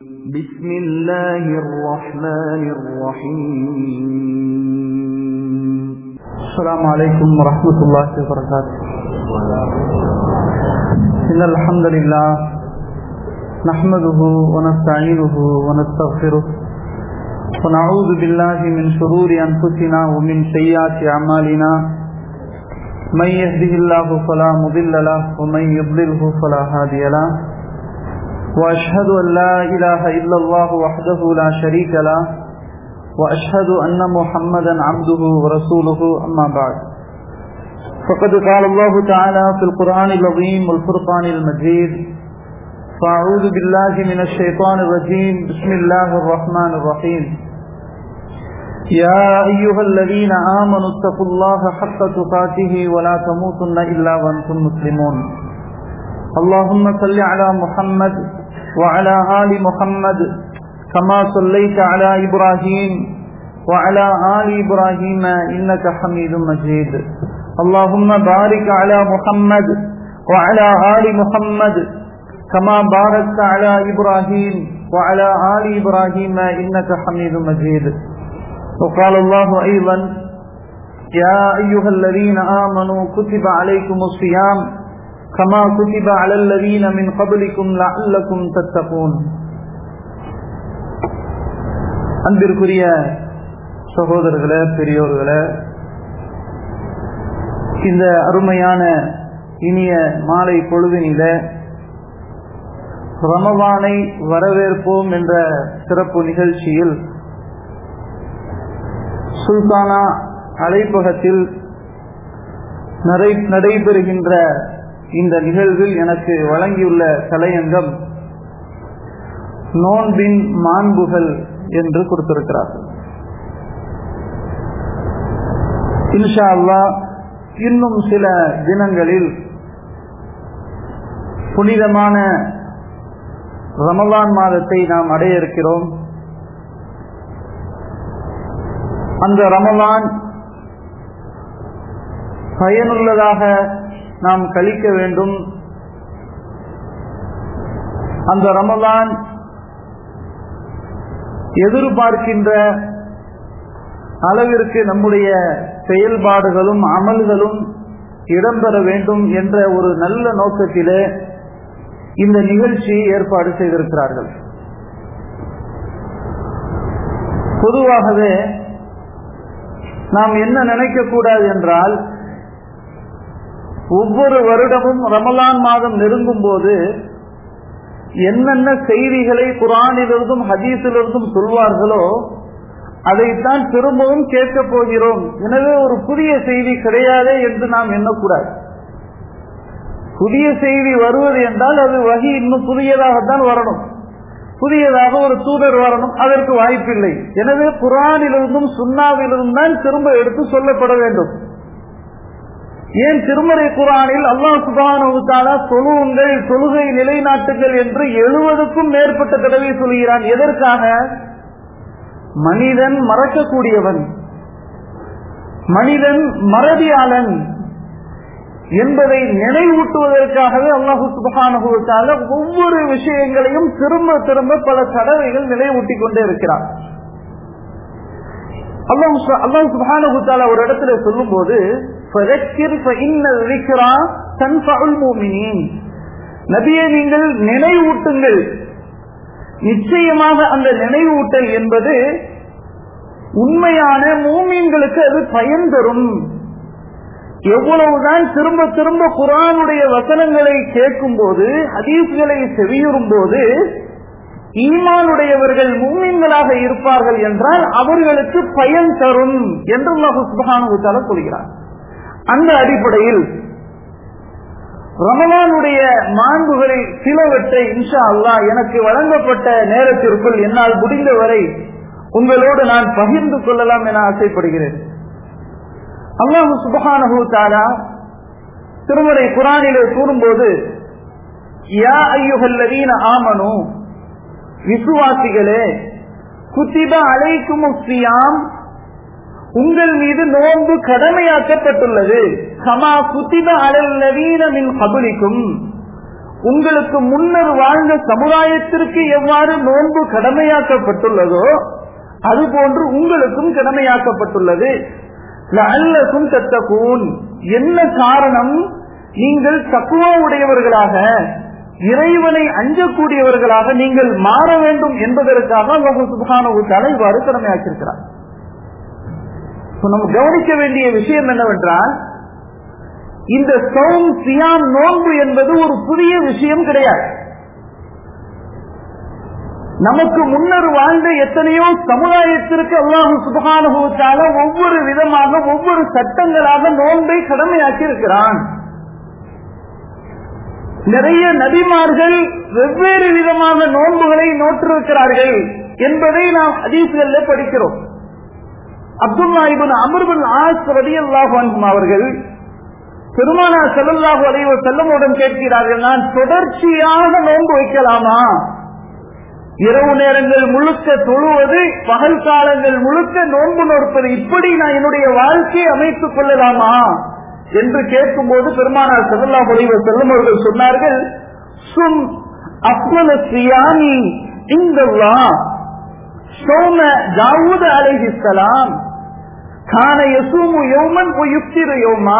بسم الله الرحمن الرحيم. السلام عليكم ورحمة الله وبركاته. إن الحمد لله نحمده ونستعينه ونستغفره ونعوذ بالله من شرور أنفسنا ومن سيئات أعمالنا. من يهده الله فلا مضل له ومن يضلله فلا هادي له. وأشهد أن لا إله إلا الله وحده لا شريك له وأشهد أن محمدا عبده ورسوله. أما بعد، فقد قال الله تعالى في القرآن العظيم والفرقان المجيد: فأعوذ بالله من الشيطان الرجيم. بسم الله الرحمن الرحيم. يا أيها الذين آمنوا اتقوا الله حق تقاته ولا تموتن إلا وأنتم مسلمون. اللهم صل على محمد وعلى آل محمد كما صليت على إبراهيم وعلى آل إبراهيم إنك حميد مجيد. اللهم بارك على محمد وعلى آل محمد كما باركت على إبراهيم وعلى آل إبراهيم إنك حميد مجيد. وقال الله أيضا: يا أيها الذين آمنوا كتب عليكم الصيام كما كتب على الذين من قبلكم لعلكم تتقون. அன்பிற்குரிய சகோதரர்களே, பெரியோர்களே, இந்த அருமையான இனிய மாலை பொழுதினில ரமலானை வரவேற்போம் என்ற சிறப்பு நிகழ்ச்சியில் சுல்தானா அழைப்பகத்தில் நடைபெறுகின்ற இந்த நிகழ்வில் எனக்கு வழங்கியுள்ள தலையங்கம் நோன்பின் மாண்புகள் என்று கொடுத்திருக்கிறார்கள். இன்ஷா அல்லாஹ் இன்னும் சில தினங்களில் புனிதமான ரமலான் மாதத்தை நாம் அடைய இருக்கிறோம். அந்த ரமலான் பயனுள்ளதாக நாம் கழிக்க வேண்டும். அந்த ரமலான் எதிர்பார்க்கின்ற அளவிற்கு நம்முடைய செயல்பாடுகளும் அமல்களும் இடம்பெற வேண்டும் என்ற ஒரு நல்ல நோக்கத்திலே இந்த நிகழ்ச்சி ஏற்பாடு செய்திருக்கிறார்கள். பொதுவாகவே நாம் என்ன நினைக்க கூடாது என்றால், ஒவ்வொரு வருடமும் ரமலான் மாதம் நெருங்கும் போது என்னென்ன செய்திகளை குர்ஆனிலிருந்தும் ஹதீஸிலிருந்தும் சொல்வார்களோ அதைத்தான் திரும்பவும் கேட்க போகிறோம். எனவே ஒரு புதிய செய்தி கிடையாதே என்று நாம் எண்ணக்கூடாது. புதிய செய்தி வருவது என்றால் அது வஹி இன்னும் புதியதாகத்தான் வரணும், புதியதாக ஒரு தூதர் வரணும், அதற்கு வாய்ப்பில்லை. எனவே குர்ஆனிலிருந்தும் சுன்னாவிலிருந்தும் தான் திரும்ப எடுத்து சொல்லப்பட வேண்டும். ஏன் திருமறை குர்ஆனில் அல்லாஹ் சுப்ஹானஹு வ தஆலா தொழுவுங்கள், தொழுகை நிலைநாட்டுங்கள் என்று 70க்கும் மேற்பட்ட தடவை சொல்கிறான். எதற்காக? மனிதன் மறக்கக்கூடியவன், மனிதன் மறதியாளன் என்பதை நினைவூட்டுவதற்காகவே அல்லாஹ் சுப்ஹானஹு வ தஆலா ஒவ்வொரு விஷயங்களையும் திரும்ப திரும்ப பல தடவைகள் நினைவூட்டிக் கொண்டே இருக்கிறார். அல்லாஹ் சுப்ஹானஹு வ தஆலா ஒரு இடத்துல சொல்லும் போது, நபியே நீங்கள் நினைவூட்டுங்கள், நிச்சயமாக அந்த நினைவூட்டல் என்பது உண்மையான மூமின்களுக்கு அது பயன் தரும். எவ்வளவுதான் திரும்ப திரும்ப குர்ஆனுடைய வசனங்களை கேட்கும் போது, ஹதீஸ்களை செவியுறும் போது ஈமானுடையவர்கள் மூமின்களாக இருப்பார்கள் என்றால் அவர்களுக்கு பயன் தரும் என்று அல்லாஹ் சுப்ஹானஹு வ தஆலா சொல்கிறார். அந்த அடிப்படையில் ரமலானுடைய மாண்புகளில் சிலவற்றை இன்ஷா அல்லாஹ் எனக்கு வழங்கப்பட்ட நேரத்திற்குள் என்னால் முடிந்தவரை உங்களோடு நான் பகிர்ந்து கொள்ளலாம் என ஆசைப்படுகிறேன். அல்லாஹ் சுப்ஹானஹு வ தஆலா திருமறை குர்ஆனிலே கூறும்போது, யா அய்யுஹல்லதீன ஆமனு, விசுவாசிகளே, குத்திப அலைக்குமுஸ் ஸியாம், உங்கள் மீது நோன்பு கடமையாக்கப்பட்டுள்ளது. கமா குத்திப அலல்லதீன மின் கப்லிக்கும், உங்களுக்கு முன்னர் வாழ்ந்த சமுதாயத்திற்கு எவ்வாறு நோன்பு கடமையாக்கப்பட்டுள்ளதோ அதுபோன்று உங்களுக்கும் கடமையாக்கப்பட்டுள்ளது. லஅல்லகும் தத்தகூன், என்ன காரணம்? நீங்கள் தக்வா உடையவர்களாக, இறைவனை அஞ்சக்கூடியவர்களாக நீங்கள் மாற வேண்டும் என்பதற்காக அல்லாஹ் சுப்ஹானஹு வ தஆலா இவ்வாறு கடமையாக்கியிருக்கிறார். நம்ம கவனிக்க வேண்டிய விஷயம் என்னவென்றால், இந்த சௌம் சியாம் நோன்பு என்பது ஒரு புதிய விஷயம் கிடையாது. நமக்கு முன்னர் வாழ்ந்த எத்தனையோ சமுதாயத்திற்கு அல்லாஹ் சுப்ஹானஹு வ தஆலா ஒவ்வொரு விதமாக ஒவ்வொரு சட்டங்களாக நோன்பை கடமையாக்கி இருக்கிறான். நிறைய நபிமார்கள் வெவ்வேறு விதமான நோன்புகளை நோற்றிருக்கிறார்கள் என்பதை நாம் ஹதீஸ்களிலே படிக்கிறோம். Abdullah ibn Amr bin As ரலியல்லாஹு அன்ஹு அவர்கள் பெருமானார் ஸல்லல்லாஹு அலைஹி வஸல்லம் கேட்கிறார்கள், நான் தொடர்ச்சியாக நோன்பு வைக்கலாமா? இரவு நேரங்கள் முழுக்க தொழுவது, பகல் காலங்கள் முழுக்க நோன்பு நோற்பது, இப்படி நான் என்னுடைய வாழ்க்கையை அமைத்துக் கொள்ளலாமா என்று கேட்கும் போது பெருமானார் ஸல்லல்லாஹு அலைஹி வஸல்லம் அவர்கள் சொன்னார்கள், சும் அஃலல் ஸியாமி இன்தல்லாஹ் ஸௌம தாவூத் அலைஹிஸ்ஸலாம் கான யஸூமு யௌமன் வ யுஃப்திரு யௌமா.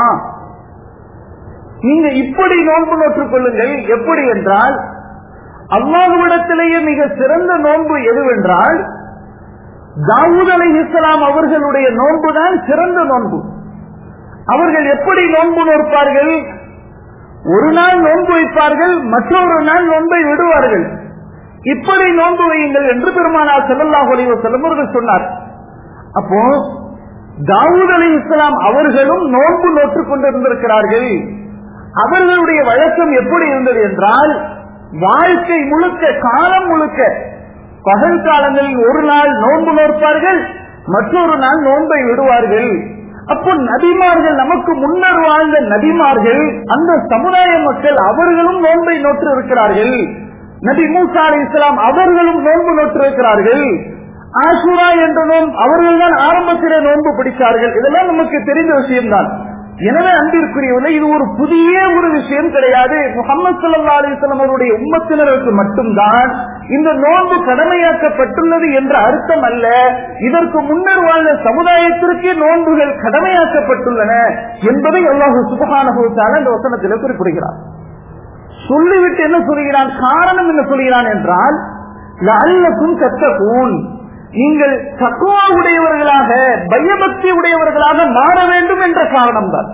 நீங்க இப்படி நோன்பு நோற்றுக் கொள்ளுங்கள். எப்படி என்றால், அல்லாஹ்விடத்திலேயே மிக சிறந்த நோன்பு எதுவென்றால் தாவூத் அலைஹிஸ்ஸலாம் அவர்களுடைய நோன்புதான் சிறந்த நோன்பு. அவர்கள் எப்படி நோன்பு நோற்பார்கள்? ஒரு நாள் நோன்பு வைப்பார்கள், மற்றொரு நாள் நோன்பை விடுவார்கள். இப்படி நோன்பு வையுங்கள் என்று பெருமானார் ஸல்லல்லாஹு அலைஹி வஸல்லம் அவர்கள் சொன்னார். அப்போ தாவூத் அலைஹிஸ்ஸலாம் அவர்களும் நோன்பு நோற்றுக் கொண்டிருந்திருக்கிறார்கள். அவர்களுடைய வழக்கம் எப்படி இருந்தது என்றால், வாழ்க்கை முழுக்க, காலம் முழுக்க, பகல் காலங்களில் ஒரு நாள் நோன்பு நோற்பார்கள், மற்றொரு நாள் நோன்பை விடுவார்கள். அப்போ நபிமார்கள், நமக்கு முன்னர் வாழ்ந்த நபிமார்கள், அந்த சமுதாய மக்கள் அவர்களும் நோன்பை நோற்று இருக்கிறார்கள். நபி மூசா அலைஹிஸ்ஸலாம் அவர்களும் நோன்பு நோற்று இருக்கிறார்கள். ஆஷூரா என்ற நோன்பு அவர்கள் தான் ஆரம்பத்திலே நோன்பு பிடித்தார்கள். இதெல்லாம் நமக்கு தெரிந்த விஷயம்தான். எனவே அன்பிற்குரியவர்களே, இது ஒரு புதிய ஒரு விஷயம் கிடையாது. முஹம்மது ஸல்லல்லாஹு அலைஹி வஸல்லம் அவருடைய உம்மத்தினருக்கு மட்டும்தான் இந்த நோன்பு கடமையாக்கப்பட்டுள்ளது என்ற அர்த்தம் அல்ல. இதற்கு முன்னர் வாழ்ந்த சமுதாயத்திற்கு நோன்புகள் கடமையாக்கப்பட்டுள்ளன என்பதை அல்லாஹ் சுப்ஹானஹு வ தஆலா இந்த வசனத்தில் குறிப்பிடுகிறார். சொல்லிவிட்டு என்ன சொல்கிறான்? காரணம் என்ன சொல்கிறான் என்றால், லஅல்லகும் தத்தகூன், நீங்கள் தக்வா உடையவர்களாக, பயபக்தி உடையவர்களாக மாற வேண்டும் என்ற காரணம் தான்.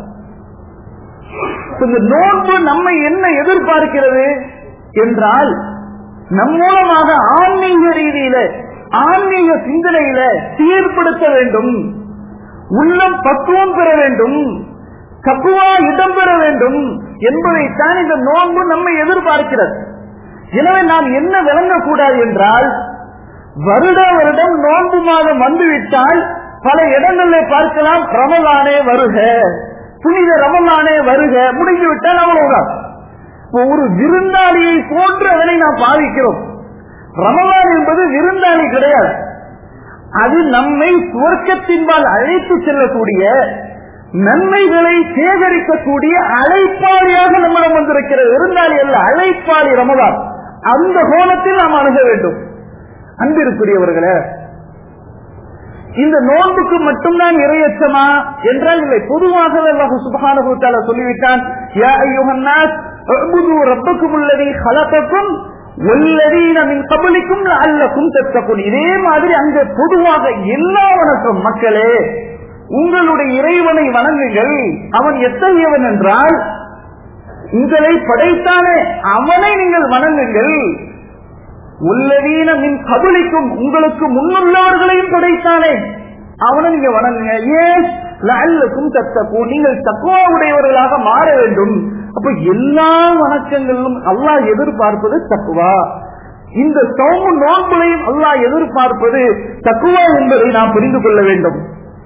இந்த நோன்பு நம்மை என்ன எதிர்பார்க்கிறது என்றால், நம் மூலமாக ஆன்மீக ரீதியில, ஆன்மீக சிந்தனையில சீர்படுத்த வேண்டும், உள்ளம் பக்குவம் பெற வேண்டும், தக்வா இடம்பெற வேண்டும் என்பதைத்தான் இந்த நோன்பு நம்மை எதிர்பார்க்கிறது. எனவே நாம் என்ன விளங்கக்கூடாது என்றால், வருட வருடம் நோன்பு மாதம் வந்துவிட்டால் பல இடங்களில் பார்க்கலாம், ரமலானே வருக, புனித ரமலானே வருக, முடிந்துவிட்டால் அவ்வளவுதான். ஒரு விருந்தாளியை போன்று அதனை நாம் பாவிக்கிறோம். ரமலான் என்பது விருந்தாளி கிடையாது. அது நம்மை சுவர்க்கத்தின்பால் அழைத்து செல்லக்கூடிய, நன்மைகளை சேகரிக்கக்கூடிய அழைப்பாளியாக நம்மிடம் வந்திருக்கிறது. விருந்தாளி அல்ல, அழைப்பாளி ரமலான். அந்த கோணத்தில் நாம் அணுக வேண்டும். அன்பிற்குரியவர்களே, இந்த நோன்புக்கு மட்டும்தான் இறையச்சமா என்றால் இல்லை. பொதுவாக அல்லாஹ் சுப்ஹானஹு வ தஆலா சொல்லிவிட்டான், யா அய்யுஹன் நாஸ் உஅ்புது ரப்பக்குமுல்லதீ ஹலகக்கும் வல்லதீன மின் கப்லிக்கும் லஅல்லகும் தத்தகுன். இதே மாதிரி அங்க பொதுவாக எல்லா வணக்கம், மக்களே உங்களுடைய இறைவனை வணங்குங்கள். அவன் எத்தகையவன் என்றால், உங்களை படைத்தானே அவனை நீங்கள் வணங்குங்கள். உள்ளதீன மின் கபலிக்கும், உங்களுக்கு முன்னுள்ளவர்களையும் படைத்தானே அவனை நீங்க வணங்குங்க. ஏன்? லஅல்லகும் தத்தகூன், நீங்கள் தக்வா உடையவர்களாக மாற வேண்டும். அப்ப எல்லா வணக்கங்களிலும் அல்லாஹ் எதிர்பார்ப்பது தக்வா. இந்த சௌமு நோன்புலையும் அல்லாஹ் எதிர்பார்ப்பது தக்வா என்பதை நாம் புரிந்து கொள்ள வேண்டும்.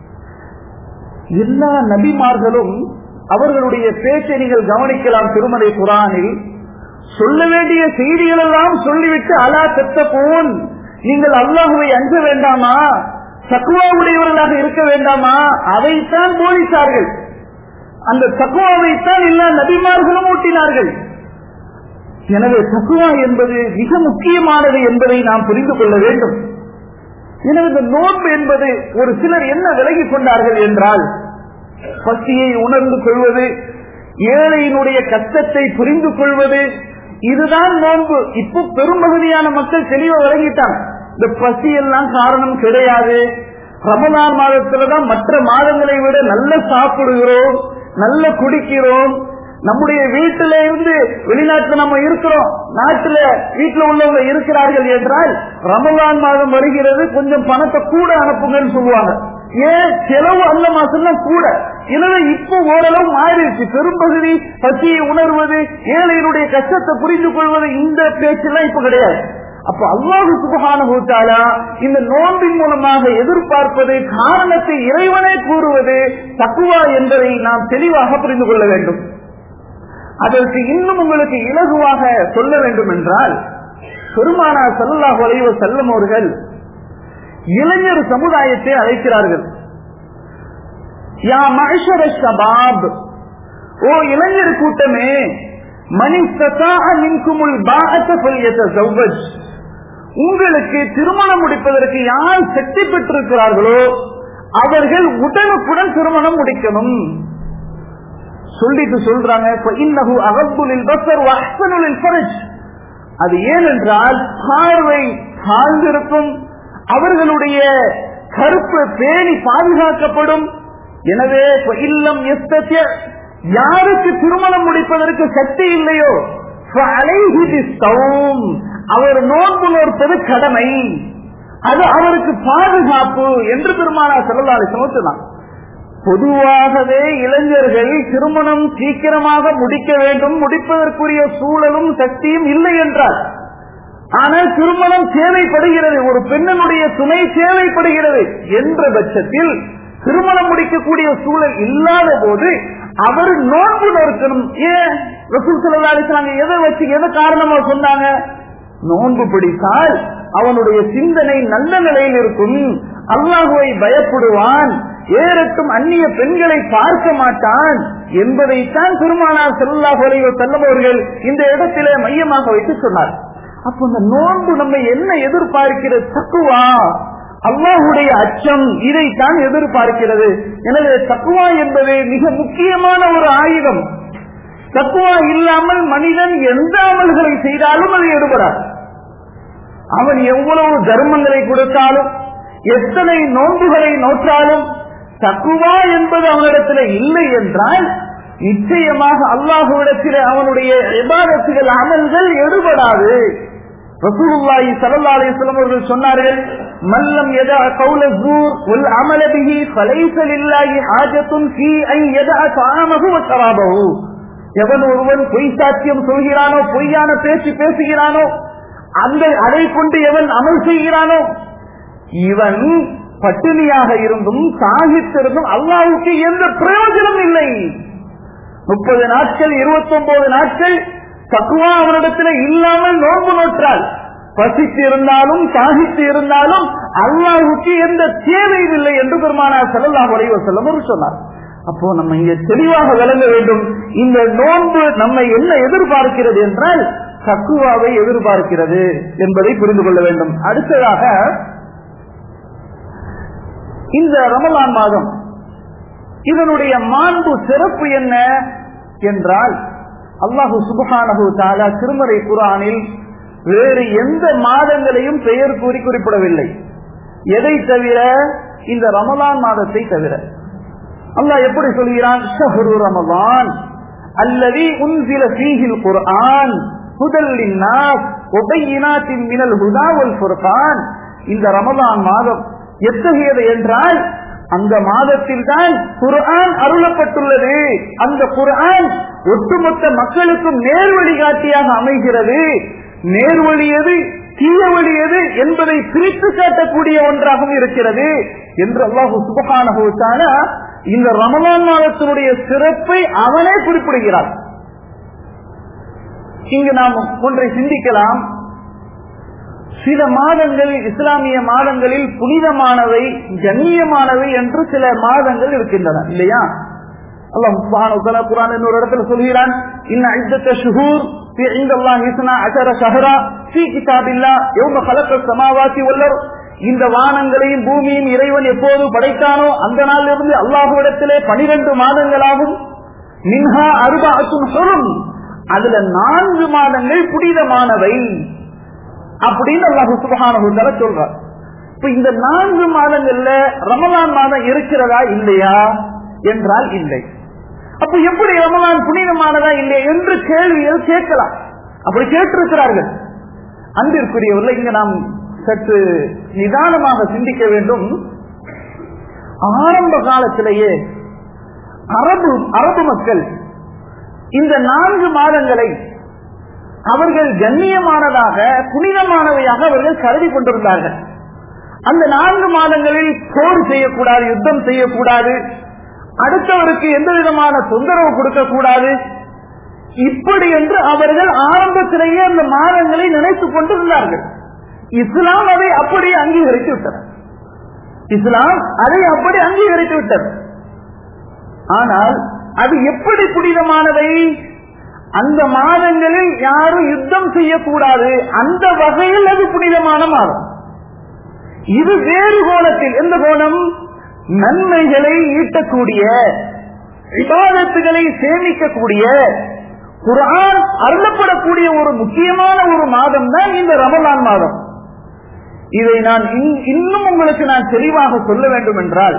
எல்லா நபிமார்களும் அவர்களுடைய பேச்சை நீங்கள் கவனிக்கலாம். திருமலை குர்ஆனில் சொல்ல வேண்டிய செய்திகள் எல்லாம் சொல்லிவிட்டு, அலா தத்தகூன், நீங்கள் அல்லாஹ்வை அஞ்ச வேண்டாமா, தக்வா உடையவர்களாக இருக்க வேண்டாமா, அதைத்தான் போதித்தார்கள். அந்த தக்வாவைத்தான் எல்லா நபிமார்களும் ஊட்டினார்கள். எனவே தக்வா என்பது மிக முக்கியமானது என்பதை நாம் புரிந்து கொள்ள வேண்டும். எனவே இந்த நோன்பு என்பது ஒரு சிலர் என்ன விலகி கொண்டார்கள் என்றால், பசியை உணர்ந்து கொள்வது, ஏழையினுடைய கஷ்டத்தை புரிந்து கொள்வது, இதுதான் நோன்பு. இப்போ பெரும்பகுதியான மக்கள் தெளிவா விளங்கிட்டாங்க. இந்த பசி எல்லாம் காரணம் கிடையாது. ரமலான் மாதத்துலதான் மற்ற மாதங்களை விட நல்ல சாப்பிடுகிறோம், நல்ல குடிக்கிறோம். நம்முடைய வீட்டில இருந்து வெளிநாட்டுல நம்ம இருக்கிறோம், நாட்டுல வீட்டுல உள்ளவங்க இருக்கிறார்கள் என்றால் ரமலான் மாதம் வருகிறது, கொஞ்சம் பணத்தை கூட அனுப்புங்கன்னு சொல்லுவாங்க. ஏன்? செலவு அந்த மாசம் தான் கூட. எனவே இப்போ ஓரளவு மாறிடுச்சு. பெரும்பகுதி பசியை உணர்வது, ஏழையினுடைய கஷ்டத்தை புரிந்து கொள்வது, இந்த பேச்செல்லாம் இப்ப கிடையாது. அப்ப அல்லாஹ் சுப்ஹானஹு வ தஆலா இந்த நோன்பின் மூலமாக எதிர்பார்ப்பது, காரணத்தை இறைவனே கூறுவது தக்வா என்பதை நாம் தெளிவாக புரிந்து கொள்ள வேண்டும். அதற்கு இன்னும் உங்களுக்கு இலகுவாக சொல்ல வேண்டும் என்றால், பெருமானார் ஸல்லல்லாஹு அலைஹி வஸல்லம் அவர்கள் இளைஞர் சமுதாயத்தை அழைக்கிறார்கள். யா மஅஷர ஷபாப், ஓ இளைஞர் கூட்டமே, மன் இஸ்ததாஅ மின்குமுல் பாஅத ஃபல்யதஸவ்வஜ், உங்களுக்கு திருமணம் முடிப்பதற்கு யார் சக்தி பெற்றிருக்கிறார்களோ அவர்கள் உடனுக்குடன் திருமணம் முடிக்கணும் சொல்லிட்டு சொல்றாங்க. அது ஏனென்றால் பார்வை சார்ந்திருக்கும், அவர்களுடைய கருப்பு பேணி பாதுகாக்கப்படும். எனவே இல்லம் யாருக்கு திருமணம் முடிப்பதற்கு சக்தி இல்லையோ அவர் நோன்பு நோற்பது கடமை, அது அவருக்கு பாதுகாப்பு என்று பெருமானார் ஸல்லல்லாஹு அலைஹி வஸல்லம் சொன்னார். பொதுவாகவே இளைஞர்கள் திருமணம் சீக்கிரமாக முடிக்க வேண்டும், முடிப்பதற்குரிய சூழலும் சக்தியும் இல்லை என்றால், ஆனால் திருமணம் தேவைப்படுகிறது, ஒரு பெண்ணினுடைய துணை தேவைப்படுகிறது என்ற பட்சத்தில் திருமணம் முடிக்கக்கூடிய சூழல் இல்லாத போது அவர் நோன்பு நோக்கணும். ஏன்? ரசூல் ஸல்லல்லாஹு அலைஹி வஸல்லம் எதை வச்சு, எதை காரணமா சொன்னாங்க? நோன்பு பிடித்தால் அவனுடைய சிந்தனை நல்ல நிலையில் இருக்கும், அல்லாஹுவை பயப்படுவான், ஏறட்டும் அந்நிய பெண்களை பார்க்க மாட்டான் என்பதைத்தான் பெருமானார் ஸல்லல்லாஹு அலைஹி வஸல்லம் அவர்கள் இந்த இடத்திலே மையமாக வைத்து சொன்னார். அப்ப இந்த நோன்பு நம்ம என்ன எதிர்பார்க்கிறது? தக்வா, அல்லாஹுடைய அச்சம், இதைத்தான் எதிர்பார்க்கிறது. எனவே தக்வா என்பது மிக முக்கியமான ஒரு ஆயுதம். தக்வா இல்லாமல் மனிதன் எந்த அமல்களை செய்தாலும் அது எடுபடாது. அவன் எவ்வளவு தர்மங்களை கொடுத்தாலும், எத்தனை நோன்புகளை நோற்றாலும், தக்வா என்பது அவனிடத்தில் இல்லை என்றால் நிச்சயமாக அல்லாஹுவிடத்தில் அவனுடைய இபாதத்துகள், அமல்கள் எடுபடாது. ரசூலுல்லாஹி ஸல்லல்லாஹு அலைஹி வஸல்லம் அவர்கள் சொன்னார்கள், மல்லம் யதா கௌல ஸூர் வல் அமல பிஹி ஃபலைஸ லில்லாஹி ஹாஜத்துன் ஃபீ அன் யதா தஆமஹு வ ஷராபஹு. எவன் ஒருவன் பொய் சாட்சியம் சொல்கிறானோ, பொய்யான பேச்சு பேசுகிறானோ, அதை கொண்டு எவன் அமல் செய்கிறானோ, இவன் பட்டினியாக இருந்தும் சாகித்திருந்தும் அல்லாஹ்வுக்கு எந்த பிரயோஜனம் இல்லை. 30 நாட்கள் 29 நாட்கள் தக்வா அவனிடத்தில் இல்லாமல் நோன்பு நோற்றால், பசித்து இருந்தாலும் சாகித்து இருந்தாலும் அல்லாஹ்வுக்கு எந்த தேவையும் இல்லை என்று பெருமானார் ஸல்லல்லாஹு அலைஹி வஸல்லம் சொன்னார். அப்போ நம்ம இங்க தெளிவாக விளங்க வேண்டும், இந்த நோன்பு நம்மை என்ன எதிர்பார்க்கிறது என்றால் தக்வாவை எதிர்பார்க்கிறது என்பதை புரிந்து கொள்ள வேண்டும். அடுத்ததாக இந்த ரமலான் மாதம், இதனுடைய மாண்பு சிறப்பு என்ன என்றால், அல்லாஹு சுப்ஹானஹு வ தஆலா திருமறை குர்ஆனில் வேறு எந்த மாதங்களையும் பெயர் கூறி குறிப்பிடவில்லை. எதை தவிர? இந்த ரமலான் மாதத்தை தவிர. அல்லாஹ் எப்படி சொல்கிறான்? ஷஹ்ரு ரமலான் அல்லதி உன்ஸில ஃபீஹில் குர்ஆன் ஹுதல் லின்னாஸ் வ பையினாத்தின் மினல் ஹுதா வல் ஃபுர்கான். இந்த ரமலான் மாதம் எத்தகையது என்றால், அந்த மாதத்தில் தான் குர்ஆன் அருளப்பட்டுள்ளது. அந்த குர்ஆன் ஒட்டுமொத்த மக்களுக்கும் நேர்வழிகாட்டியாக அமைகிறது. நேர்வழியது தீயவழியது என்பதை பிரித்து காட்டக்கூடிய ஒன்றாகவும் இருக்கிறது என்று அல்லாஹ் சுப்ஹானஹு வ தஆலா இந்த ரமலான் மாதத்தினுடைய சிறப்பை அவனே குறிப்பிடுகிறார். இங்கு நாம் ஒன்றை சிந்திக்கலாம். சில மாதங்கள் இஸ்லாமிய மாதங்களில் புனிதமானவை, கண்ணியமானவை என்று சில மாதங்கள் இருக்கின்றன, இல்லையா? அல்லாஹ் சுப்ஹானஹு வ தஆலா குர்ஆனில் ஒரு இடத்துல சொல்கிறான், இன்ன இத்தத ஷுஹூர் இந்த வானங்களையும் பூமியும் இறைவன் எப்போது படைத்தானோ அந்த நாளிலிருந்து அல்லாஹ்விடத்திலே 12 மாதங்களாகும். மின்ஹா அர்பஅத்துன் ஹுரும், அதுல 4 மாதங்கள் புனிதமானவை அப்படின்னு அல்லாஹ் சுப்ஹானஹு வ தஆலா சொல்றார். இப்ப இந்த 4 மாதங்கள்ல ரமலான் மாதம் இருக்கிறதா இல்லையா என்றால் இல்லை. அப்ப எப்படி ரமலான் புனிதமானதா இல்லையா என்று கேள்விகள் கேட்கலாம். அப்படி கேட்டிருக்கிறார்கள். அன்பிற்குரியவர்கள், இங்க நாம் சற்று நிதானமாக சிந்திக்க வேண்டும். ஆரம்ப காலத்திலேயே அரபு மக்கள் இந்த 4 மாதங்களை அவர்கள் கண்ணியமானதாக புனிதமானவையாக அவர்கள் கருதி கொண்டிருந்தார்கள். அந்த 4 மாதங்களில் போர் செய்யக்கூடாது, யுத்தம் செய்யக்கூடாது, அடுத்தவருக்கு எந்த விதமான தொந்தரவு கொடுக்க கூடாது, இப்படி என்று அவர்கள் ஆரம்பத்திலேயே அந்த மாதங்களை நினைத்துக் கொண்டிருந்தார்கள். இஸ்லாம் அதை அப்படியே அங்கீகரித்து விட்டது. இஸ்லாம் அதை அப்படி அங்கீகரித்து விட்டது. ஆனால் அது எப்படி புனிதமானவை? அந்த மாதங்களில் யாரும் யுத்தம் செய்யக்கூடாது, அந்த வகையில் அது புனிதமான மாதம். இது வேறு கோணத்தில். எந்த கோணம்? நன்மைகளை ஈட்டக்கூடிய, இபாதத்துகளை சேமிக்கக்கூடிய, குர்ஆன் அருளப்படக்கூடிய ஒரு முக்கியமான ஒரு மாதம் தான் இந்த ரமலான் மாதம். இதை நான் இன்னும் உங்களுக்கு நான் தெளிவாக சொல்ல வேண்டும் என்றால்,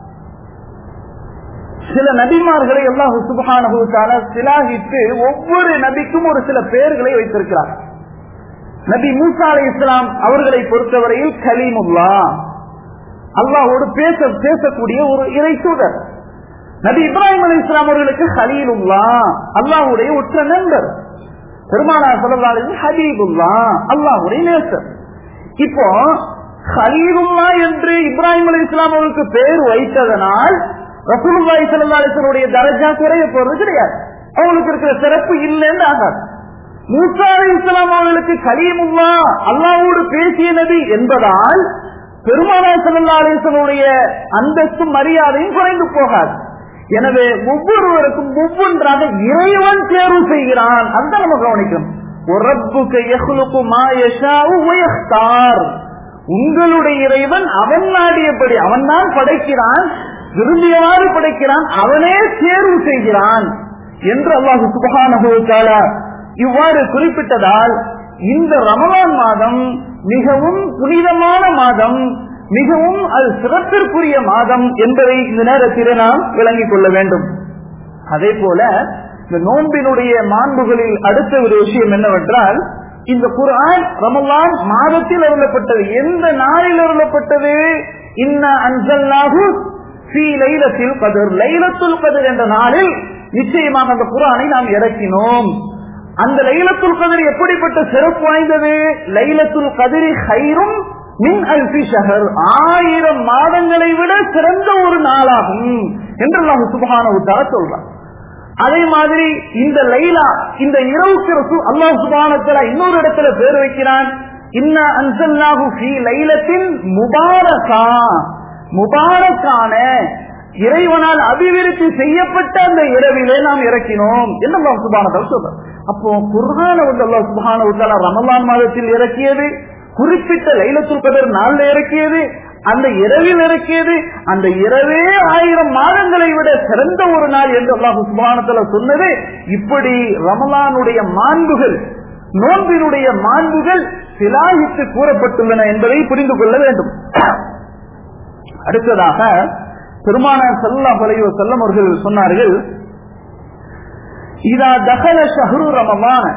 சில நபிமார்களை அல்லாஹ் சுப்ஹானஹு வ தஆலா சிலாகித்து ஒவ்வொரு நபிக்கும் ஒரு சில பெயர்களை வைத்திருக்கிறார். நபி மூசா அலைஹிஸ்ஸலாம் அவர்களை பொறுத்தவரையில் கலீமுல்லாஹ், அல்லாஹ்வோடு பேசக்கூடிய ஒரு இறை தூதர். நபி இப்ராஹிம் அலைஹிஸ்ஸலாம் அவர்களுக்கு கலீலுல்லாஹ், அல்லாஹ்வுடைய உற்ற நண்பர். பெருமானார் ஸல்லல்லாஹு அலைஹி வஸல்லம் ஹபீபுல்லாஹ், அல்லாஹ்வுடைய நேசர். இப்போ கலீலுல்லாஹ் என்று இப்ராஹிம் அலைஹிஸ்ஸலாம் அவர்களுக்கு பெயர் வைத்ததனால் ரசூலுல்லாஹி ஸல்லல்லாஹு அலைஹி வஸல்லம் உடைய தரஜா குறைய போறது கிடையாது, அவங்களுக்கு இருக்கிற சிறப்பு இல்லைன்னு ஆகாது. மூசா அலைஹிஸ்ஸலாம் அவர்களுக்கு கலீமுல்லாஹ், அல்லாஹ்வோடு பேசிய நபி என்பதால் பெருமானார் ஸல்லல்லாஹு அலைஹி வஸல்லம் உடைய அந்தஸ்தும் மரியாதையும் குறைந்து போகாது. எனவே ஒவ்வொருவருக்கும் ஒவ்வொன்றாக இறைவன் தேர்வு செய்கிறான். அந்த நம்ம கவனிக்கணும். உங்களுடைய இறைவன் அவன் நாடியபடி அவன் தான் படைக்கிறான், விரும்பியவாறு படைக்கிறான், அவனே தேர்வு செய்கிறான் என்று அல்லாஹ் சுப்ஹானஹு வ தஆலா இவ்வாறு குறிப்பிட்டதால் இந்த ரமலான் மாதம் மிகவும் புனிதமான மாதம், மிகவும் அது சிறப்பிற்குரிய மாதம் என்பதை இந்த நேரத்தில் நாம் விளங்கிக் கொள்ள வேண்டும். அதே போல இந்த நோன்பினுடைய மாண்புகளில் அடுத்த ஒரு விஷயம் என்னவென்றால், இந்த குர்ஆன் ரமலான் மாதத்தில் அருளப்பட்டது. எந்த நாளில் அருளப்பட்டது? இன்னா அன்ஸல்னாஹு ஃபீ லைலத்துல் கத்ர், லைலத்துல் கத்ர் என்ற நாளில் நிச்சயமாக அந்த குர்ஆனை நாம் இறக்கினோம். அந்த லைலத்துல் கத்ர் எப்படிப்பட்ட சிறப்பு வாய்ந்தது? லைலத்துல் கத்ரி கைரும் மின் அல்ஃபி ஷஹர், 1000 மாதங்களை விட சிறந்த ஒரு நாளாகும் என்று அல்லாஹ் சுப்ஹானஹு வ தஆலா சொல்றார். அதே மாதிரி இந்த லைலா, இந்த இரவுக்கு அல்லாஹ் சுப்ஹானஹு வ தஆலா இன்னொரு இடத்துல பேர் வைக்கிறான். இன்னா அன்ஸல்னாஹு ஃபீ லைலத்தின் முபாரகா, முபாரக்கான இறைவனால் அபிவிருத்தி செய்யப்பட்ட அந்த இரவிலே நாம் இறக்கினோம் என்று அல்லாஹ் சுப்ஹானஹு வ தஆலா சொல்றார். அப்போ குர்ஆனை வந்து அல்லாஹ் சுப்ஹானஹு வ தஆலா ரமலான் மாதத்தில் இறக்கியது, குறிப்பிட்ட லைலத்துல் கத்ர் நாள்ல இறக்கியது, அந்த இரவில் இறக்கியது, அந்த இரவே 1000 மாதங்களை விட சிறந்த ஒரு நாள் என்று அல்லாஹ் சுப்ஹானஹு வ தஆலா சொன்னது. இப்படி ரமலானுடைய மாண்புகள், நோன்பினுடைய மாண்புகள் சிலாகித்து கூறப்பட்டுள்ளன என்பதை புரிந்து கொள்ள வேண்டும். அடுத்ததாக பெருமானார் ஸல்லல்லாஹு அலைஹி வஸல்லம் அவர்கள் சொன்னார்கள், இதா தகல ஷஹ்ரு ரமலான்,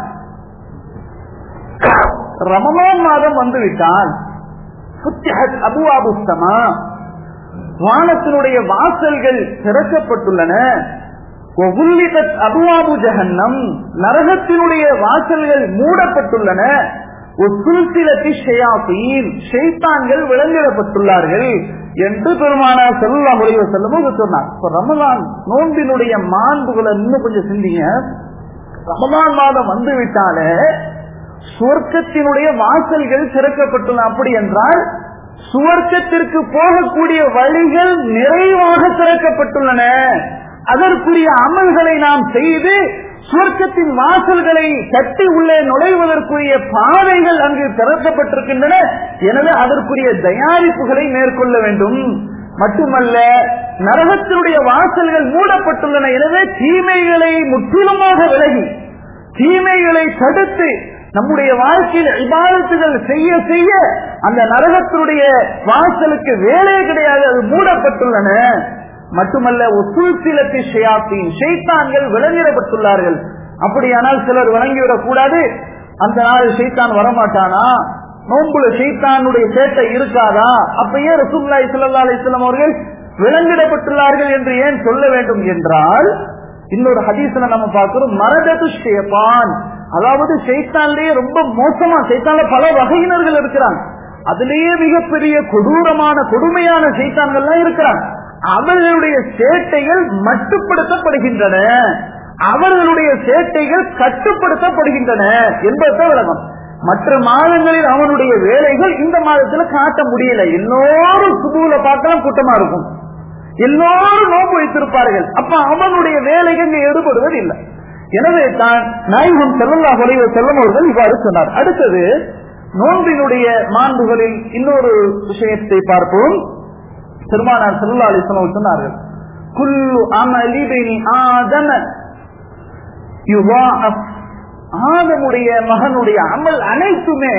ரமலான் மாதம் வந்துவிட்டால் ஃபுத்திஹத் அபுவாபுஸ் ஸமா, வானத்தினுடைய வாசல்கள் திறக்கப்பட்டுள்ளன. வகுல்லிகத் அபுவாபு ஜஹன்னம், நரகத்தினுடைய வாசல்கள் மூடப்பட்டுள்ளன. வசுல்சிலத்தி ஷயாத்தீன், ஷைத்தான்கள் விலங்கிடப்பட்டுள்ளார்கள் என்று பெருமானார் ஸல்லல்லாஹு அலைஹி வஸல்லம் சொன்னார். ரமலான் நோன்பினுடைய மாண்புகளை இன்னும் கொஞ்சம் சிந்திங்க. ரமலான் மாதம் வந்துவிட்டாலே சுவர்க்கத்தினுடைய வாசல்கள் திறக்கப்பட்டுள்ளன. அப்படி என்றால் சுவர்க்கத்திற்கு போகக்கூடிய வழிகள் நிறைவாக திறக்கப்பட்டுள்ளன. அதற்குரிய அமல்களை நாம் செய்து சுவர்க்கத்தின் வாசல்களை தட்டி உள்ளே நுழைவதற்குரிய பாதைகள் அங்கு திறக்கப்பட்டிருக்கின்றன. எனவே அதற்குரிய தயாரிப்புகளை மேற்கொள்ள வேண்டும். மட்டுமல்ல, நரகத்தினுடைய வாசல்கள் மூடப்பட்டுள்ளன. எனவே தீமைகளை முற்றிலுமாக விலகி தீமைகளை தடுத்து நம்முடைய வாழ்க்கையில் இபாதத்துகள் செய்ய செய்ய அந்த நரகத்தினுடைய வாசலுக்கு வேலை கிடையாது, அது மூடப்பட்டுள்ளன. மட்டுமல்ல, உசுல்சிலத்தி ஷயாத்தீன், ஷைத்தான்கள் விளங்கிடப்பட்டுள்ளார்கள். அப்படியானால் சிலர் வணங்கிவிடக் கூடாது, அந்த நாள் ஷைத்தான் வரமாட்டானா, நோன்புல ஷைத்தானுடைய சேட்டை இருக்காதா, அப்பயே ரசூலுல்லாஹி ஸல்லல்லாஹு அலைஹி வஸல்லம் அவர்கள் விளங்கிடப்பட்டுள்ளார்கள் என்று ஏன் சொல்ல வேண்டும் என்றால், இன்னொரு ஹதீஸ்ல நம்ம பார்க்கிறோம், மரதத்து ஷைத்தான், அதாவது ஷைத்தான்லயே ரொம்ப மோசமா, ஷைத்தான்ல பல வகையினர்கள் இருக்கிறாங்க, அதிலேயே மிகப்பெரிய கொடூரமான கொடுமையான ஷைத்தான்கள்லாம் இருக்கிறாங்க. அவர்களுடைய சேட்டைகள் மட்டுப்படுத்தப்படுகின்றன, அவர்களுடைய சேட்டைகள் கட்டுப்படுத்தப்படுகின்றன என்பதை விளக்கம். மற்ற மாதங்களில் அவனுடைய வேலைகள் இந்த மாதத்துல காட்ட முடியல. எல்லோரும் சுபூல பார்க்கலாம் கூட்டமா இருக்கும், எல்லோரும் நோன்பு வைத்திருப்பார்கள். அப்ப அவனுடைய வேலைகள் ஈடுபடுவது இல்லை. எனவே தான் நாயகம் ஸல்லல்லாஹு அலைஹி வஸல்லம் அவர்கள் இவ்வாறு சொன்னார். அடுத்தது நோன்பினுடைய மாண்புகளில் இன்னொரு விஷயத்தை பார்ப்போம். பெருமானார் ஸல்லல்லாஹு அலைஹி வஸல்லம் சொன்னார்கள், குல்லு அமலி பனி ஆதம யுவாஅப், ஆதமுடைய மகனுடைய அமல் அனைத்துமே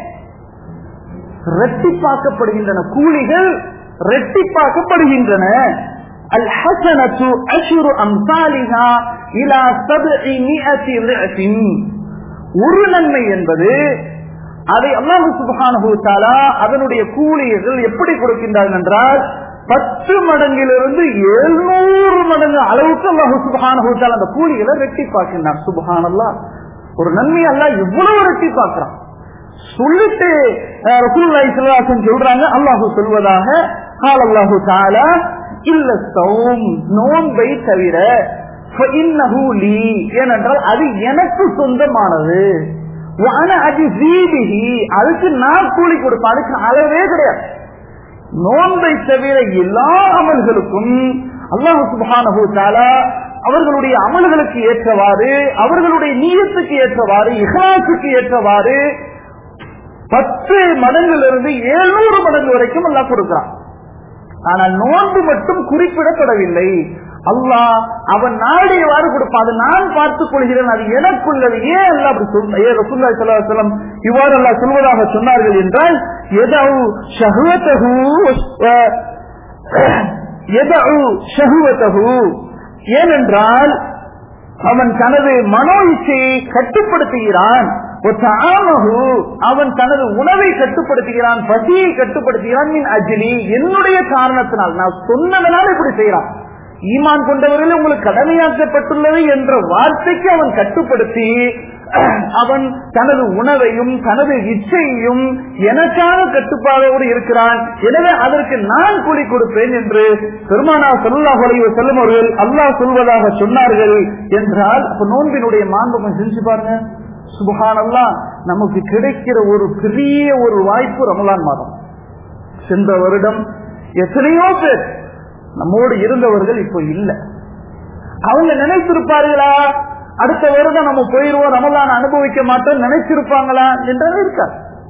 இரட்டிப்பாக்கப்படுகின்றன, கூலிகள் இரட்டிப்பாக்கப்படுகின்றன. அல் ஹஸனத்து அஷ்ரு அம்சாலிஹா இலா 700 ضعف, ஒரு நன்மை என்பது அதை அல்லாஹ் சுப்ஹானஹு வ தஆலா அதனுடைய கூலிகள் எப்படி கொடுக்கின்றார்கள் என்றால் 10 மடங்கிலிருந்து 700 மடங்கு அளவுக்கு அல்லாஹ் சுப்ஹானஹு வ தஆலா அந்த கூலிகளை இரட்டிப்பாக்கினார். சுப்ஹானல்லாஹ், ஒரு நன்மை அல்லாஹ் இவ்வளவு இரட்டிப்பாக்குறான். சொல்லிட்டு ரசூலுல்லாஹி ஸல்லல்லாஹு அலைஹி வஸல்லம் சொல்றாங்க, அல்லாஹ் சொல்வதாக, قال الله تعالى இல்ல ஸௌம், நோன்பை தவிர, فإنه لي, ஏனென்றால் அது எனக்கு சொந்தமானது, وانا اجزي به, அதுக்கு நான் கூலி கொடுப்பேன், அதுக்கு அளவே கிடையாது. நோன்பை தவிர எல்லா அமல்களுக்கும் அல்லாஹ் சுப்ஹானஹு வ தஆலா அவர்களுடைய அமல்களுக்கு ஏற்றவாறு, அவர்களுடைய நியத்துக்கு ஏற்றவாறு, இஹ்லாஸுக்கு ஏற்றவாறு 10 மடங்கிலிருந்து 700 மடங்கு வரைக்கும் அல்லாஹ் கொடுக்கிறான். ஆனால் நோன்பு மட்டும் குறிப்பிடப்படவில்லை. அல்லாஹ் அவன் நாடியவாறு கொடுப்பான், அது நான் பார்த்துக் கொள்கிறேன், அது எனக்குள்ளது. ஏன் அல்லாஹ் அப்படி சொல்ல, ஏன் ரசூலுல்லாஹி ஸல்லல்லாஹு அலைஹி வஸல்லம் இவ்வாறு அல்லாஹ் சொல்வதாக சொன்னார்கள் என்றால், யதஉ ஷஹ்வதஹு, ஏனென்றால் அவன் தனது மனோ இச்சையை கட்டுப்படுத்துகிறான், அவன் தனது உணவை கட்டுப்படுத்துகிறான், பசியை கட்டுப்படுத்துகிறான், மின் அஜ்லி, என்னுடைய காரணத்தினால், நான் சொன்னதனால் இப்படி செய்யறான். ஈமான் கொண்டவர்கள் உங்களுக்கு கடமையாக்கப்பட்டுள்ளது என்ற வார்த்தைக்கு அவன் கட்டுப்படுத்தி அவன் தனது உணவையும் தனது இச்சையையும் எனக்காக கட்டுப்பாடோடு இருக்கிறான், எனவே அதற்கு நான் கூலி கொடுப்பேன் என்று பெருமானார் ஸல்லல்லாஹு அலைஹி வஸல்லம் அவர்கள் அல்லாஹ் சொல்வதாக சொன்னார்கள் என்றால், அப்ப நோன்பினுடைய மாண்பை செஞ்சு பாருங்க. சுப்ஹானல்லாஹ், நமக்கு கிடைக்கிற ஒரு பெரிய ஒரு வாய்ப்பு ரமலான் மாதம். சென்ற வருடம் எத்தனையோ பேர் நம்மோடு இருந்தவர்கள் இப்போ இல்ல. அவங்க நினைத்திருப்பார்களா அடுத்த வருடம் நம்ம போயிருவோம், ரமலான் அனுபவிக்க மாட்டோம் நினைச்சிருப்பாங்களா என்றது இருக்கா?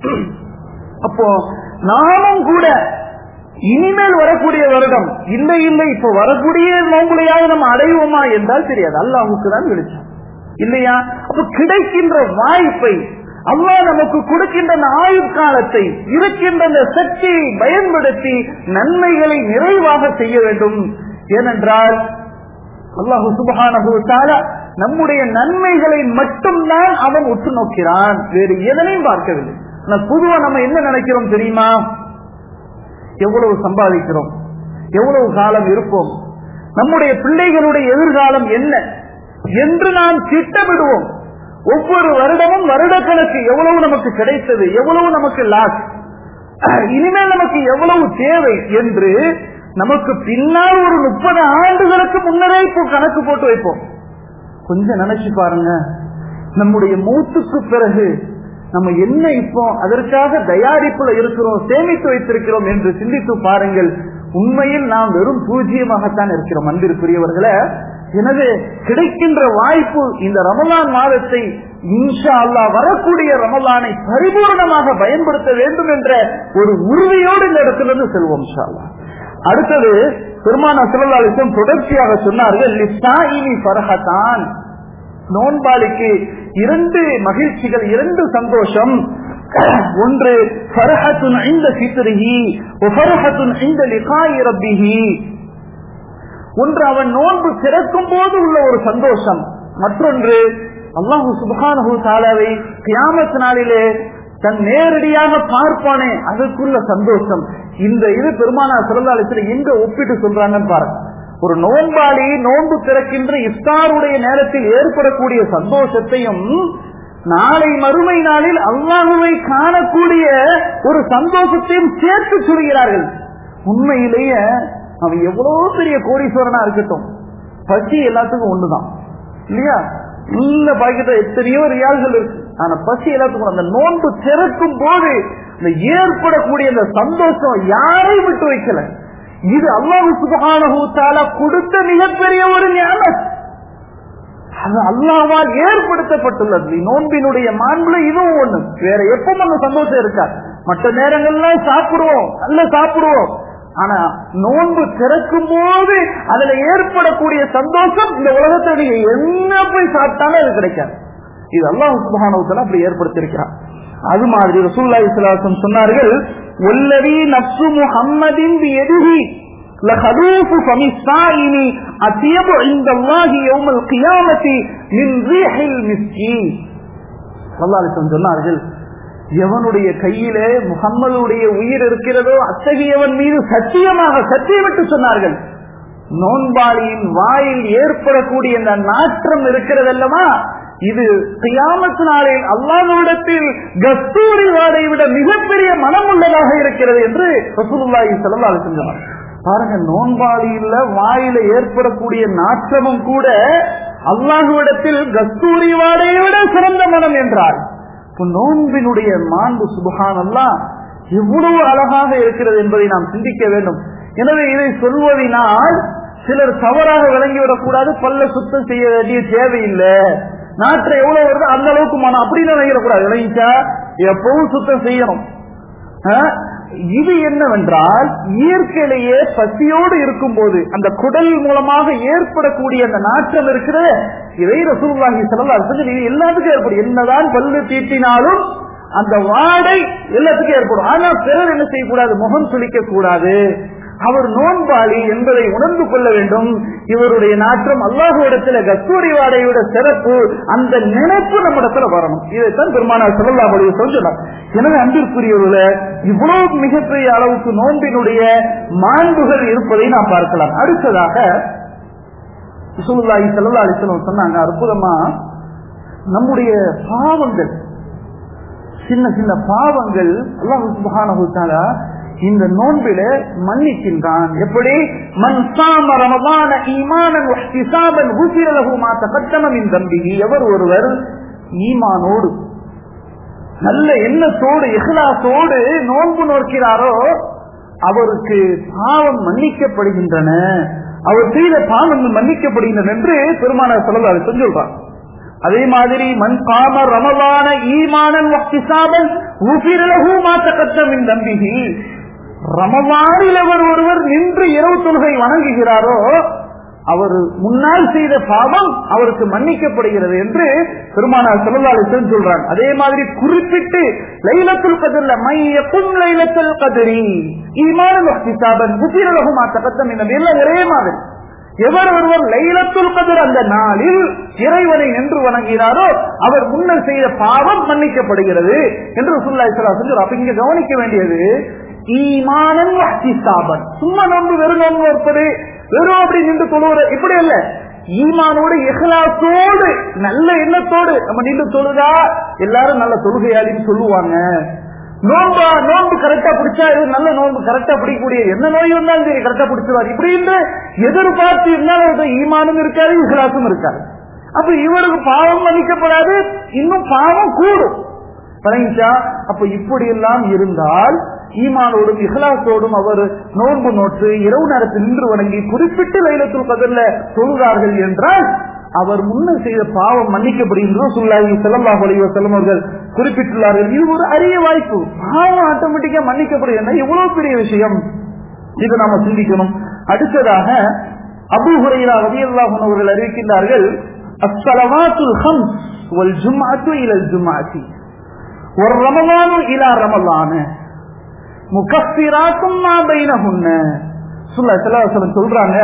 அப்போ நாமும் கூட இனிமேல் வரக்கூடிய வருடம் இல்லை இல்லை இப்ப வரக்கூடிய நோம்புலையாவது நம்ம அடைவோமா என்றால் தெரியாது, அல்லாஹ்வுக்கு தான் வெளிச்சம் இல்லையா? அப்ப கிடைக்கின்ற வாய்ப்பை, அல்லாஹ் நமக்கு கொடுக்கின்ற ஆயுட்காலத்தை, இருக்கின்ற அந்த சக்தியை பயன்படுத்தி நன்மைகளை நிறைவாக செய்ய வேண்டும். ஏனென்றால் அல்லாஹ் சுப்ஹானஹு வ தஆலா நம்முடைய நன்மைகளை மட்டும்தான் அவன் உற்று நோக்கிறான், வேறு எதனையும் பார்க்கவில்லை. பொதுவா நம்ம என்ன நினைக்கிறோம் தெரியுமா? எவ்வளவு சம்பாதிக்கிறோம், எவ்வளவு காலம் இருப்போம், நம்முடைய பிள்ளைகளுடைய எதிர்காலம் என்ன என்று நாம் திட்டமிடுவோம். ஒவ்வொரு வருடமும் வருடக்கணக்கு எவ்வளவு நமக்கு கிடைத்தது, எவ்வளவு நமக்கு லாஸ், இனிமேல் நமக்கு எவ்வளவு தேவை என்று நமக்கு பின்னால் ஒரு 30 ஆண்டுகளுக்கு முன்னரே இப்போ கணக்கு போட்டு வைப்போம். கொஞ்சம் நினைச்சு பாருங்க, நம்முடைய மூத்துக்கு பிறகு நம்ம என்ன இப்போ அதற்காக தயாரிப்புல இருக்கிறோம், சேமித்து வைத்திருக்கிறோம் என்று சிந்தித்து பாருங்கள். உண்மையில் நாம் வெறும் பூஜ்ஜியமாகத்தான் இருக்கிறோம். அன்பிற்குரியவர்களே, எனவே கிடைக்கின்ற வாய்ப்பு இந்த ரமலான் மாதத்தை இன்ஷா அல்லாஹ் வரக்கூடிய ரமலானை பரிபூர்ணமாக பயன்படுத்த வேண்டும் என்ற ஒரு உறுதியோடு இந்த இடத்திலிருந்து செல்வோம் இன்ஷா அல்லாஹ். அடுத்தது பெருமானார் ஸல்லல்லாஹு அலைஹி வஸல்லம் தொடர்ச்சியாக சொன்னார்கள், லிஸ்ஸாயிமி ஃபர்ஹதான், நோன்பாளிக்கு 2 மகிழ்ச்சிகள், 2 சந்தோஷம். ஒன்று ஃபர்ஹத்துன் இன்த ஃபித்ரிஹி வ ஃபர்ஹத்துன் இன்த லிகாஇ ரப்பிஹி. ஒன்று அவன் நோன்பு திறக்கும் போது உள்ள ஒரு சந்தோஷம், மற்றொன்று அல்லாஹ் சுப்ஹானஹு வ தஆலாவை கியாமத் நாளிலே தன் நேரடியாக பார்ப்பானே அதற்குள்ள சந்தோஷம். இந்த இது பெருமானார் ஸல்லல்லாஹு அலைஹி வஸல்லம் எங்க ஒப்பிட்டு சொல்றாங்கன்னு பாருங்க. ஒரு நோன்பாளி நோன்பு திறக்கின்ற இஃப்தாருடைய நேரத்தில் ஏற்படக்கூடிய சந்தோஷத்தையும் நாளை மறுமை நாளில் அல்லாஹ்வை காணக்கூடிய ஒரு சந்தோஷத்தையும் சேர்த்து சொல்கிறார்கள். உண்மையிலேயே அவன் எவ்வளவு பெரிய கோடீஸ்வரனா இருக்கட்டும், பசி எல்லாத்துக்கும் ஒண்ணுதான் இல்லையா? இந்த பாக்கெட்ல எத்தனையோ ரியால்கள் இருக்கு, ஆனா பசி எல்லாத்துக்கும். அந்த நோன்பு திறக்கும் போது இந்த ஏற்படக்கூடிய அந்த சந்தோஷம் யாரையும் விட்டு வைக்கல. இது அல்லாஹ் சுப்ஹானஹு வ தஆலா கொடுத்த மிகப்பெரிய ஒரு நிஅமத். அது அல்லாஹ்வால் ஏற்படுத்தப்பட்டுள்ளது. நோன்பினுடைய மாண்புல இதுவும் ஒண்ணு. வேற எப்பவும் அந்த சந்தோஷம் இருக்கா? மற்ற நேரங்கள்லாம் சாப்பிடுவோம், நல்ல சாப்பிடுவோம், ஆனா நோன்பு திறக்கும் போது அதுல ஏற்படக்கூடிய சந்தோஷம் இந்த உலகத்தை நீங்க என்ன போய் சாப்பிட்டாலும் அது கிடைக்காது. இது அல்லாஹ் சுப்ஹானஹு வ தஆலா அப்படி ஏற்படுத்தியிருக்கிறார். அது மாதிரி ரசூலுல்லாஹி ஸல்லல்லாஹு அலைஹி வஸல்லம் சொன்னார்கள், வல்லதி நஃப்சு முஹம்மதின் பியதிஹி லஹலூஃபு ஃபமிஸ்ஸாயிமி அத்யபு இன்தல்லாஹி யௌமல் கியாமத்தி மின் ரீஹில் மிஸ்கி. ஸல்லல்லாஹு அலைஹி வஸல்லம் சொன்னார்கள், எவனுடைய கையிலே முஹம்மதுடைய உயிர் இருக்கிறதோ அத்தகையவன் மீது சத்தியமாக சத்தியமிட்டு சொன்னார்கள், நோன்பாளியின் வாயில் ஏற்படக்கூடிய இந்த நாற்றம் இருக்கிறது அல்லவா, இது கியாமத் நாளில் அல்லாஹ்விடத்தில் கஸ்தூரி வாடை விட மிகப்பெரிய மனம் உள்ளதாக இருக்கிறது என்று ரசூலுல்லாஹி ஸல்லல்லாஹு அலைஹி வஸல்லம் சொன்னார். பாருங்க, நோன்பாளியில வாயில ஏற்படக்கூடிய நாற்றமும் கூட அல்லாஹ்விடத்தில் கஸ்தூரி வாடையை விட சிறந்த மனம் என்றார். நோன்பினுடைய மாண்பு சுப்ஹானல்லாஹ் எவ்வளவு அழகாக இருக்கிறது என்பதை நாம் சிந்திக்க வேண்டும். எனவே இதை சொல்வதனால் சிலர் தவறாக விளங்கிவிடக் கூடாது. பல்ல சுத்தம் செய்ய வேண்டிய தேவையில்லை, நாற்ற எவ்வளவு வருது அந்த அளவுக்கு மனம் அப்படின்னு நினைக்கக்கூடாது. விளங்கிச்சா? எப்பவும் சுத்தம் செய்யணும். இது என்னவென்றால், இயற்கையிலேயே பசியோடு இருக்கும் போது அந்த குடல் மூலமாக ஏற்படக்கூடிய அந்த நாற்றம் இருக்கிறது, இதை ரசூலுல்லாஹி ஸல்லல்லாஹு அலைஹி வஸல்லம் இது எல்லாத்துக்கும் ஏற்படும். என்னதான் பல்லு தீட்டினாலும் அந்த வாடை எல்லாத்துக்கும் ஏற்படும். ஆனா பிறர் என்ன செய்யக்கூடாது? முகம் சுளிக்க கூடாது. அவர் நோன்பாளி என்பதை உணர்ந்து கொள்ள வேண்டும். இவருடைய நாற்றம் அல்லாஹ்விடத்துல கஸ்தூரி வாடையோட சிறப்பு, அந்த நினைப்பு நம்ம இடத்துல வரணும். இதைத்தான் பெருமானார் ஸல்லல்லாஹு அலைஹி வஸல்லம் சொன்னார். எனவே அன்பிற்குரியவர்களே, இவ்வளவு மிகப்பெரிய அளவுக்கு நோன்பினுடைய மாண்புகள் இருப்பதை நாம் பார்க்கலாம். அடுத்ததாக ரசூலுல்லாஹி ஸல்லல்லாஹு அலைஹி வஸல்லம் சொன்னாங்க, அற்புதமா, நம்முடைய பாவங்கள், சின்ன சின்ன பாவங்கள் அல்லாஹ் சுப்ஹானஹு வ தஆலா இந்த நோன்பில மன்னிக்கின்றான். எப்படி? மன் ஸாம ரமலான ஈமானன் வ இஹ்திஸாபன் குஃபிர லஹு மா தகத்தம மின் தம்பிஹி. எவர் ஒருவர் ஈமானோடு நல்ல எண்ணத்தோடு இஹ்லாஸோடு நோன்பு நோக்கிறாரோ அவருக்கு பாவம் மன்னிக்கப்படுகின்றன, அவர் செய்த பாவங்கள் மன்னிக்கப்படுகின்றன என்று பெருமானார் ஸல்லல்லாஹு அலைஹி வஸல்லம் சொல்றார். அதே மாதிரி மன் காம ரமலான ஈமானன் வ இஹ்திஸாபன் குஃபிர லஹு மா தகத்தம மின் தம்பிஹி. ரமலானில் ஒருவர் நின்று இரவு தொழுகை வணங்குகிறாரோ அவர் முன்னால் செய்த பாவம் அவருக்கு மன்னிக்கப்படுகிறது என்று பெருமானார் ஸல்லல்லாஹு அலைஹி வஸல்லம் சொல்றாங்க. அதே மாதிரி குறிப்பிட்டு லைலத்துல் கத்ர்ல மையக்கும் லைலத்துல் கத்ரி ஈமானன் வ இஹ்திஸாபன் குஃபிர லஹு மா தகத்தம மின் தம்பிஹி. எல்லாம் ஒரே மாதிரி. எவர் ஒருவர் லைலத்துல் கத்ர் அந்த நாளில் இறைவனை நின்று வணங்கினாரோ அவர் முன்னர் செய்த பாவம் மன்னிக்கப்படுகிறது என்று ரசூலுல்லாஹி ஸல்லல்லாஹு அலைஹி வஸல்லம். அப்ப இங்க கவனிக்க வேண்டியது ஈமானன் வ இஹ்திஸாபன். சும்மா நோன்பு வெறும் நோன்பு இருப்பது, வெறும் அப்படி நின்று தொழுவது இப்படி அல்ல. ஈமானோடு இஹ்லாஸோடு நல்ல எண்ணத்தோடு நம்ம நின்று தொழுதா எல்லாரும் நல்ல தொழுகையாளின்னு சொல்லுவாங்க. நோன்பு கரெக்டா பிடிச்சா இது நல்ல நோன்பு, கரெக்டா பிடிக்கக்கூடிய என்ன நோய் வந்தாலும் சரி கரெக்டா பிடிச்சிருவார் இப்படின்னு எதிர்பார்த்து இருந்தாலும் ஈமானும் இருக்காது இஹ்லாஸும் இருக்காது. அப்ப இவருக்கு பாவம் மன்னிக்கப்படாது, இன்னும் பாவம் கூடும். அப்ப இப்படி எல்லாம் இருந்தால் ஈமானோடும் இஹ்லாஸோடும் அவர் நோன்பு நோற்று இரவு நேரத்தில் நின்று வணங்கி குறிப்பிட்டு லைலத்துல் கத்ர்ல தொழுகிறார்கள் என்றால் அவர் முன்னர் செய்த பாவம் மன்னிக்கப்படுகின்ற ரசூலுல்லாஹி ஸல்லல்லாஹு அலைஹி வஸல்லம் அவர்கள் குறிப்பிட்டுள்ளார்கள். இது ஒரு அரிய வாய்ப்பு. பாவம் ஆட்டோமேட்டிக்கா மன்னிக்கப்படுகிறது. எவ்வளவு பெரிய விஷயம், இது நாம சிந்திக்கணும். அடுத்ததாக அபூ ஹுரைரா ரலியல்லாஹு அன்ஹு அவர்கள் அறிவிக்கின்றார்கள், அஸ்ஸலவாத்துல் ஹம்ஸ் வல் ஜும்அத்து இலல் ஜும்அத்தி வல் ரமலானு இலா ரமலான முகஃபிராத்தும் மா பைனஹுன்ன. ஸல்லல்லாஹு அலைஹி வஸல்லம் சொல்றாங்க,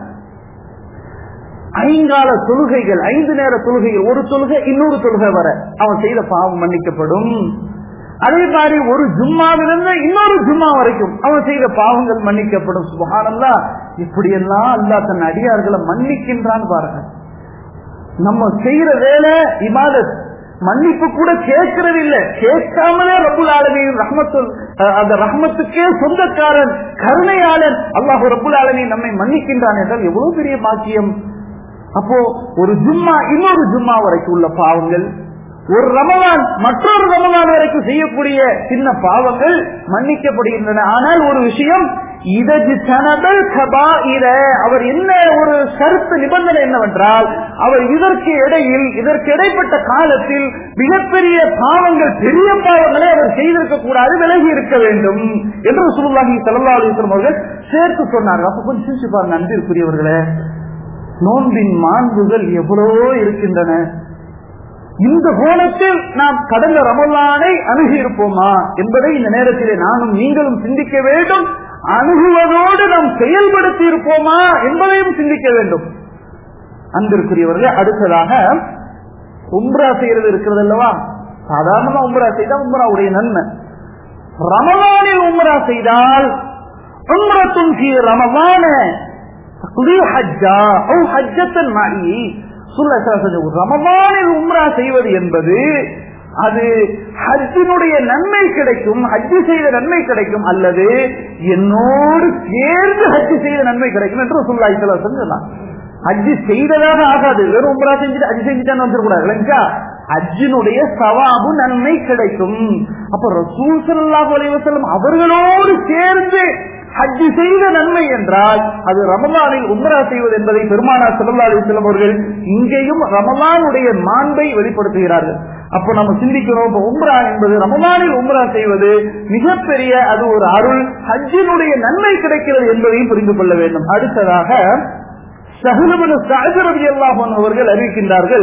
ஐங்கால தொழுகைகள், 5 நேர தொழுகைகள், ஒரு தொழுகை இன்னொரு தொழுகை வர அவன் செய்த பாவம் மன்னிக்கப்படும். அதே மாதிரி ஒரு ஜும்மாவிலிருந்து இன்னொரு ஜும்மா வரைக்கும் அவன் செய்த பாவங்கள் மன்னிக்கப்படும். சுப்ஹானல்லாஹ், இப்படி எல்லாம் அல்லாஹ் தன் அடியார்களை மன்னிக்கின்றான் பாருங்க. நம்ம செய்யற வேலை இபாதத், மன்னிப்பு கூட கேட்கறது இல்ல, கேட்காமலே ரப்புல் ஆலமீன் ரஹ்மத்துல் அந்த ரஹ்மத்துக்கே சொந்தக்காரன் கருணையாளன் அல்லாஹ் ரப்புல் ஆலமீன் நம்மை மன்னிக்கின்றான் என்றால் எவ்வளவு பெரிய பாக்கியம். அப்போ ஒரு ஜும்மா இன்னொரு ஜும்மா வரைக்கும் உள்ள பாவங்கள், ஒரு ரமலான் மற்றொரு ரமலான் வரைக்கும் செய்யக்கூடிய சின்ன பாவங்கள் மன்னிக்கப்படுகின்றன. ஆனால் ஒரு விஷயம், அவர் என்ன ஒரு கருத்து நிபந்தனை என்னவென்றால், அவர் இதற்கு இடைப்பட்ட காலத்தில் மிகப்பெரிய பாவங்கள், பெரிய பாவங்களை அவர் செய்திருக்க கூடாது, விலகி இருக்க வேண்டும் என்று ரசூலுல்லாஹி ஸல்லல்லாஹு அலைஹி வஸல்லம் அவர்கள் சேர்த்து சொன்னார்கள். அப்ப கொஞ்சம் சிந்திச்சு பாருங்க அன்பிற்குரியவர்களே, நோன்பின் மாண்புகள் எவ்வளவோ இருக்கின்றன. இந்த கோணத்தில் நாம் கடந்த ரமலானை அணுகி இருப்போமா என்பதை இந்த நேரத்திலே நானும் நீங்களும் சிந்திக்க வேண்டும். அணுகுவதோடு நாம் செயல்படுத்தி இருப்போமா என்பதையும் சிந்திக்க வேண்டும். அன்பிற்குரியவர்களே, அடுத்ததாக உம்ரா செய்யறது இருக்கிறது அல்லவா? சாதாரணமா உம்ரா செய்தால் உம்ராவுடைய நன்மை. ரமலானில் உம்ரா செய்தால் உம்ரத்துன் ஃபீ ரமலான ரமலானில் உம்ரா செய்வது என்பது அது ஹஜ்ஜினுடைய நன்மை கிடைக்கும், ஹஜ்ஜி செய்த நன்மை கிடைக்கும், அல்லது என்னோடு சேர்ந்து ஹஜ்ஜி செய்த நன்மை கிடைக்கும் என்று ரசூலுல்லாஹி ஸல்லல்லாஹு அலைஹி வஸல்லம் சொன்னார். ஹஜ்ஜி செய்ததாக ஆகாது, வெறும் உம்ரா செஞ்சுட்டு ஹஜ்ஜி செஞ்சுட்டான்னு வந்துடக்கூடாது இல்லைங்களா? ஹஜ்ஜினுடைய சவாபு நன்மை கிடைக்கும். அப்ப ரசூல் ஸல்லல்லாஹு அலைஹி வஸல்லம் அவர்களோடு சேர்ந்து ஹஜ் செய்த நன்மை என்றால் அது ரமலானில் உம்ரா செய்வது என்பதை பெருமானார் ஸல்லல்லாஹு அலைஹி வஸல்லம் அவர்கள் இங்கேயும் ரமலானுடைய மாண்பை வெளிப்படுத்துகிறார்கள். அப்ப நம்ம சிந்திக்கிறோம், உம்ரா என்பது ரமலானில் உம்ரா செய்வது மிகப்பெரிய அது ஒரு அருள், ஹஜ்ஜினுடைய நன்மை கிடைக்கிறது என்பதையும் புரிந்து கொள்ள வேண்டும். அடுத்ததாக ஸஹல் இப்னு ஸஅத் ரலியல்லாஹு அன்ஹு அவர்கள் அறிவிக்கின்றார்கள்,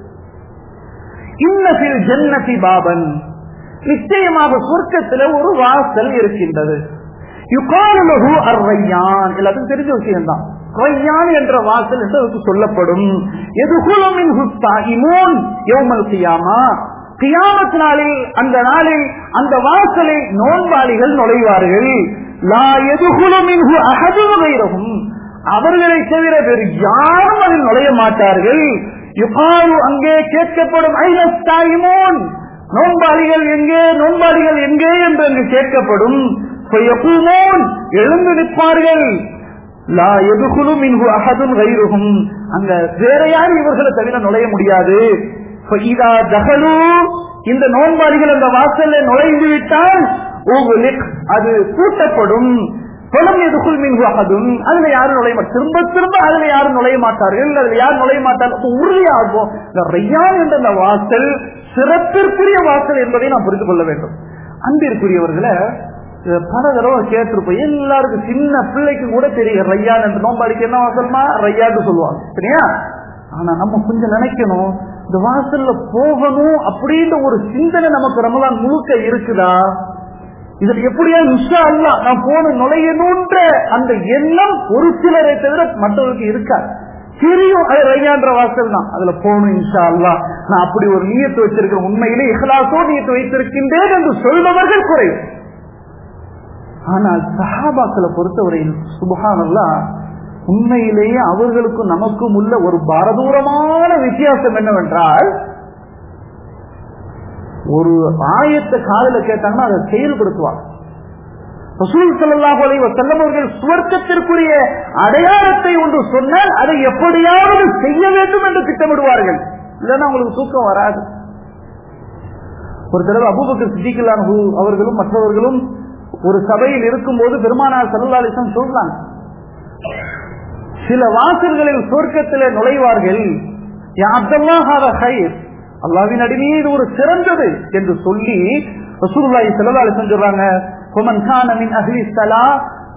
இன்ன ஃபில் ஜன்னதி பாபன், நிச்சயமாக சொர்க்கத்தில் ஒரு வாசல் இருக்கின்றது. யுகாலு லஹு அர்-ரையான், எல்லாத்துக்கும் தெரிஞ்ச விஷயம் தான். ரையான் என்ற வாசல் என்று அதுக்கு சொல்லப்படும். யதுகுலு மின்ஹு ஸாயிமூன் யௌமல் கியாமா, கியாமத் நாளில் அந்த நாளில் அந்த வாசலை நோன்பாளிகள் நுழைவார்கள். லா யதுகுலு மின்ஹு அஹதுன் கைரஹும், அவர்களை தவிர வேறு யாரும் அதில் நுழைய மாட்டார்கள். யுகாலு, அங்கே கேட்கப்படும், ஐன ஸாயிமூன், நோன்பாளிகள் எங்கே, நோன்பாளிகள் எங்கே என்று அங்கு கேட்கப்படும். எழுந்து நிற்பார்கள். லா யதுகுலு மின்ஹு அஹதுன் கைருஹும், அங்க வேற யாரும் இவர்களை தவிர நுழைய முடியாது. ஃபஇதா தஹலு, இந்த நோன்பாளிகள் அந்த வாசல்ல நுழைந்து விட்டால் அது பூட்டப்படும். ஃபலம் யதுகுல் மின்ஹு அஹதுன், அதுல யாரும் நுழைய மாட்டார்கள். திரும்ப திரும்ப அதுல யாரும் நுழைய மாட்டார்கள். அதுல யாரும் நுழைய மாட்டார்கள். உறுதியாகும் இந்த ரையான் என்ற அந்த வாசல் சிறப்பிற்குரிய வாசல் என்பதை நாம் புரிந்து கொள்ள வேண்டும். அன்பிற்குரியவர்களை பல தடவை கேட்டிருப்போம், எல்லாருக்கும் சின்ன பிள்ளைக்கு கூட தெரியும் ரையான் என்று. நோம்பாடிக்கு என்ன வாசல்மா ரையான்னு சொல்லுவாங்க, சரியா? ஆனா நம்ம கொஞ்சம் நினைக்கணும், இந்த வாசல்ல போகணும் அப்படின்ற ஒரு சிந்தனை நமக்கு ரமலான் முழுக்க இருக்குதா? இதுல எப்படியா இன்ஷா அல்லாஹ் நான் போன நுழையணும்ன்ற அந்த எண்ணம் ஒரு சிலரை தவிர மற்றவர்களுக்கு இருக்காது. தெரியும் அது ரையான்ற வாசல் தான், அதுல போகணும் இன்ஷா அல்லாஹ், நான் அப்படி ஒரு நியத்து வச்சிருக்கேன், உண்மையிலே இஹ்லாஸோடு நியத்து வைத்திருக்கின்றேன் என்று சொல்பவர்கள் குறை. ஆனால் சஹாபாக்களை பொறுத்தவரையில் சுப்ஹானல்லாஹ், உண்மையிலேயே அவர்களுக்கும் நமக்கும் உள்ள ஒரு பாரதூரமான வித்தியாசம் என்னவென்றால், ஒரு ஆயத்தை காதுல கேட்டாங்கன்னா அதை செயல்படுத்துவாங்க. ரசூல் ஸல்லல்லாஹு அலைஹி வஸல்லம் அவர்கள் சுவர்க்கத்திற்குரிய அடையாளத்தை ஒன்று சொன்னால் அதை எப்படியாவது செய்ய வேண்டும் என்று திட்டமிடுவார்கள், இல்லைன்னா அவங்களுக்கு தூக்கம் வராது. ஒரு தடவை அபூபக்கர் சித்திக் அவர்களும் மற்றவர்களும் ஒரு சபையில் இருக்கும் போது பெருமானார் ஸல்லல்லாஹு அலைஹி வஸல்லம் சொல்றாங்க, சில வாசல்களில் சொர்க்கத்திலே நுழைவார்கள், யா அப்துல்லாஹ் ஹாதா கைர், அல்லாஹ்வின் அடிமையே இது ஒரு சிறந்தது என்று சொல்லி ரசூலுல்லாஹி ஸல்லல்லாஹு அலைஹி வஸல்லம் சொல்றாங்க, ஃபமன் கான மின் அஹ்லி ஸலா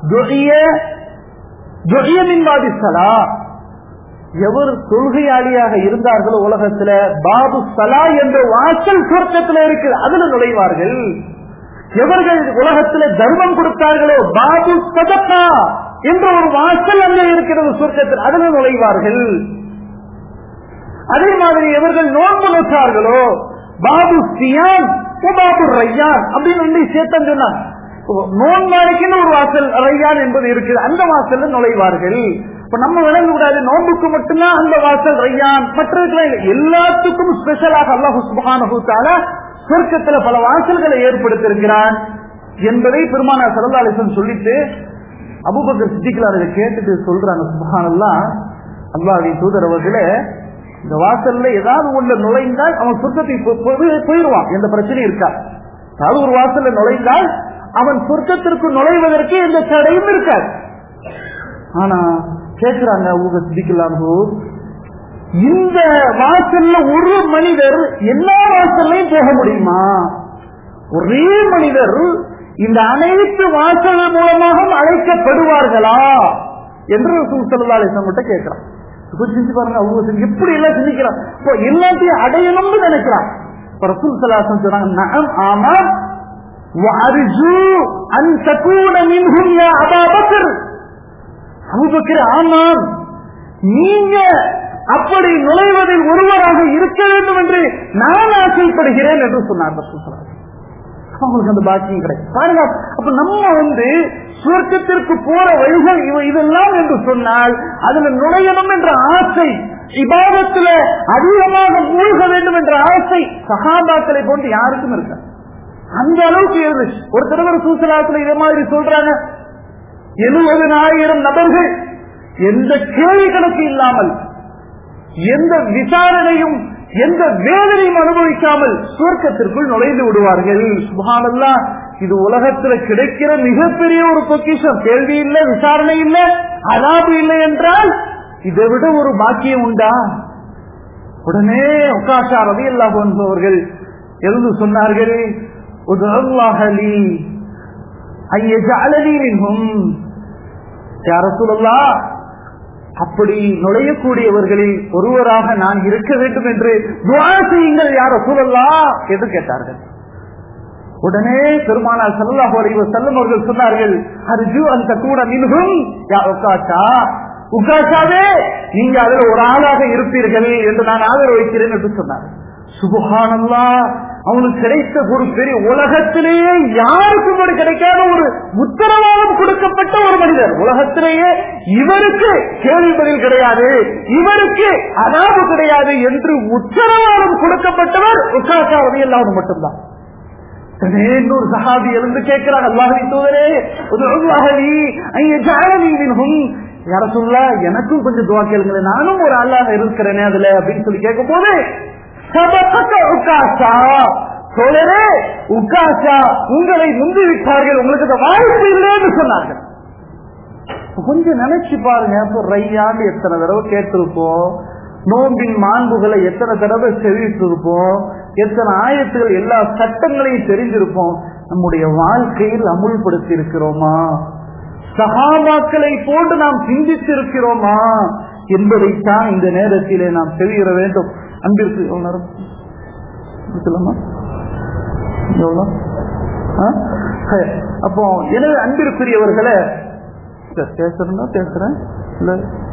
துஇய மின் பாதி ஸலா, எவர் தொழுகையாளியாக இருந்தார்களோ உலகத்துல பாபு ஸலா என்ற வாசல் சொர்க்கத்தில் இருக்கு, அதுல நுழைவார்கள். எவர்கள் உலகத்துல தர்மம் கொடுத்தார்களோ பாபு சதகா என்ற ஒரு வாசல் அங்கே இருக்கிறது சொர்க்கத்தில், அதில் நுழைவார்கள். அதே மாதிரி எவர்கள் நோன்பு நோற்றார்களோ பாபு சியான் பாபு ரையான் அப்படின்னு சேர்த்தம் சொன்னார். நோன்பாளிக்குன்னு ஒரு வாசல் ரையான் என்பது இருக்குது, அந்த வாசல்ல நுழைவார்கள். இப்ப நம்ம விளங்க கூடாது, நோன்புக்கு மட்டும்தான் அந்த வாசல் ரையான், மற்றவர்கள் எல்லாத்துக்கும் ஸ்பெஷலாக அல்லாஹ் சுப்ஹானஹு வ தஆலா சொர்க்கத்துல பல வாசல்களை ஏற்படுத்தியிருக்கிறான் என்பதை பெருமானார் ஸல்லல்லாஹு அலைஹி வஸல்லம் சொல்லிட்டு அபூபக்கர் சித்திக்லார் இதை கேட்டுட்டு சொல்றாங்க, சுப்ஹானல்லாஹ், அல்லாஹ்வின் தூதர் அவர்களே, இந்த வாசல்ல ஏதாவது ஒண்ணு நுழைந்தால் அவன் சொர்க்கத்துக்கு போயிடுவான், எந்த பிரச்சனையும் இருக்கா. அதாவது ஒரு வாசல்ல நுழைந்தால் அவன் சொர்க்கத்திற்கு நுழைவதற்கு எந்த தடையும் இருக்காது. ஆனா கேட்கிறாங்க அபூபக்கர் சித்திக்லார், இந்த வாசல்ல ஒரு மனிதர் எல்லா வாசல்லையும் போக முடியுமா? ஒரே மனிதர் இந்த அனைத்து வாசல் மூலமாக அழைக்கப்படுவார்களா என்று ரசூல் ஸல்லல்லாஹு அலைஹி வஸல்லம் கேட்கிறான். சிந்திச்சு பாருங்க, அவங்க எப்படி எல்லாம் சிந்திக்கிறான், எல்லாத்தையும் அடையணும்னு நினைக்கிறான். ரசூல் ஸல்லல்லாஹு அலைஹி வஸல்லம் சொன்னாங்க, நஅம் ஆமா வஅர்ஜு அன் தகூன மின்ஹும் யா அபூ பக்கர், அபூபக்கர் ஆமாம், நீங்க அப்படி நுழைவதில் ஒருவராக இருக்க வேண்டும் என்று நான் ஆசைப்படுகிறேன் என்று சொன்னார். அவங்களுக்கு அந்த பாக்கியம் கிடைக்கும் பாருங்க. அப்ப நம்ம சுவர்க்கத்திற்கு போற வழிகள் இதெல்லாம் என்று சொன்னால் அதுல நுழையணும் என்ற ஆசை, இபாதத்துல அதிகமாக மூழ்க வேண்டும் என்ற ஆசை சஹாபாக்களை போன்று யாருக்கும் இருக்க. அந்த அளவுக்கு இருந்துச்சு. ஒரு தடவை சூசலாத்துல இதே மாதிரி சொல்றாங்க, 70,000 நபர்கள் எந்த கேள்வி கணக்கு இல்லாமல், எந்த விசாரணையும் எந்த வேதனையும் அனுபவிக்காமல் சுவர்க்கத்திற்குள் நுழைந்து விடுவார்கள். சுப்ஹானல்லாஹ், இது உலகத்தில் கிடைக்கிற மிகப்பெரிய ஒரு பொக்கிஷம். கேள்வி இல்லை, விசாரணை இல்லை, அலாபு இல்லை என்றால் இதை விட ஒரு பாக்கியம் உண்டா? உடனே உக்காஷா ரலியல்லாஹு அன்ஹு அவர்கள் எழுந்து சொன்னார்கள், உதுல்லாஹ் லீ ஐயஜஅலனி மின்ஹும், யா ரசூலல்லாஹ், அப்படி நுழையக்கூடியவர்களில் ஒருவராக நான் இருக்க வேண்டும் என்று துஆ செய்யுங்கள் யா ரசூலல்லாஹ் என்று கேட்டார்கள். உடனே பெருமானார் ஸல்லல்லாஹு அலைஹி வஸல்லம் அவர்கள் சொன்னார்கள், அர்ஜு அன் தகூன மின்ஹும் யா உகாஷா, உகாஷாவே நீங்க அதில் ஒரு ஆளாக இருப்பீர்கள் என்று நான் ஆதரவு வைக்கிறேன் என்று சொன்னார்கள். சுப்ஹானல்லாஹ், அவனுக்கு கிடைத்த ஒரு பெரிய, உலகத்திலேயே யாருக்கும் ஒரு கிடைக்காத ஒரு உத்தரவாதம் கொடுக்கப்பட்ட ஒரு மனிதர். உலகத்திலேயே இவருக்கு கேள்வி பதில் கிடையாது, இவருக்கு அதாபு கிடையாது என்று உத்தரவாதம் கொடுக்கப்பட்டவர் உக்காஷா ரலியல்லாஹு மட்டும்தான். இன்னொரு சஹாபி எழுந்து கேட்கிறார், அல்லாஹ்வின் தூதரே, யா ரசூலுல்லாஹ், எனக்கும் கொஞ்சம் துஆ கேளுங்க, நானும் ஒரு ஆளாக இருக்கிறேனே அதுல அப்படின்னு சொல்லி கேட்கும் போது, உங்களை முந்திவிட்டார்கள், உங்களுக்கு வாய்ப்பு இல்லை என்று சொன்னார்கள். கொஞ்சம் நினைச்சு பாருங்க, ரையாண்டு எத்தனை தடவை கேட்டிருப்போம், நோம்பின் மாண்புகளை எத்தனை தடவை செவிட்டிருப்போம், எத்தனை ஆயத்துகள் எல்லா சட்டங்களையும் தெரிஞ்சிருப்போம். நம்முடைய வாழ்க்கையில் அமுல்படுத்தி இருக்கிறோமா? சஹாபாக்களை போட்டு நாம் சிந்தித்திருக்கிறோமா என்பதைத்தான் இந்த நேரத்திலே நாம் தெரிவிக்க வேண்டும். அன்பிற்கு அப்போ எனவே அன்பிற்குரியவர்களே, பேசுறேன் இல்ல,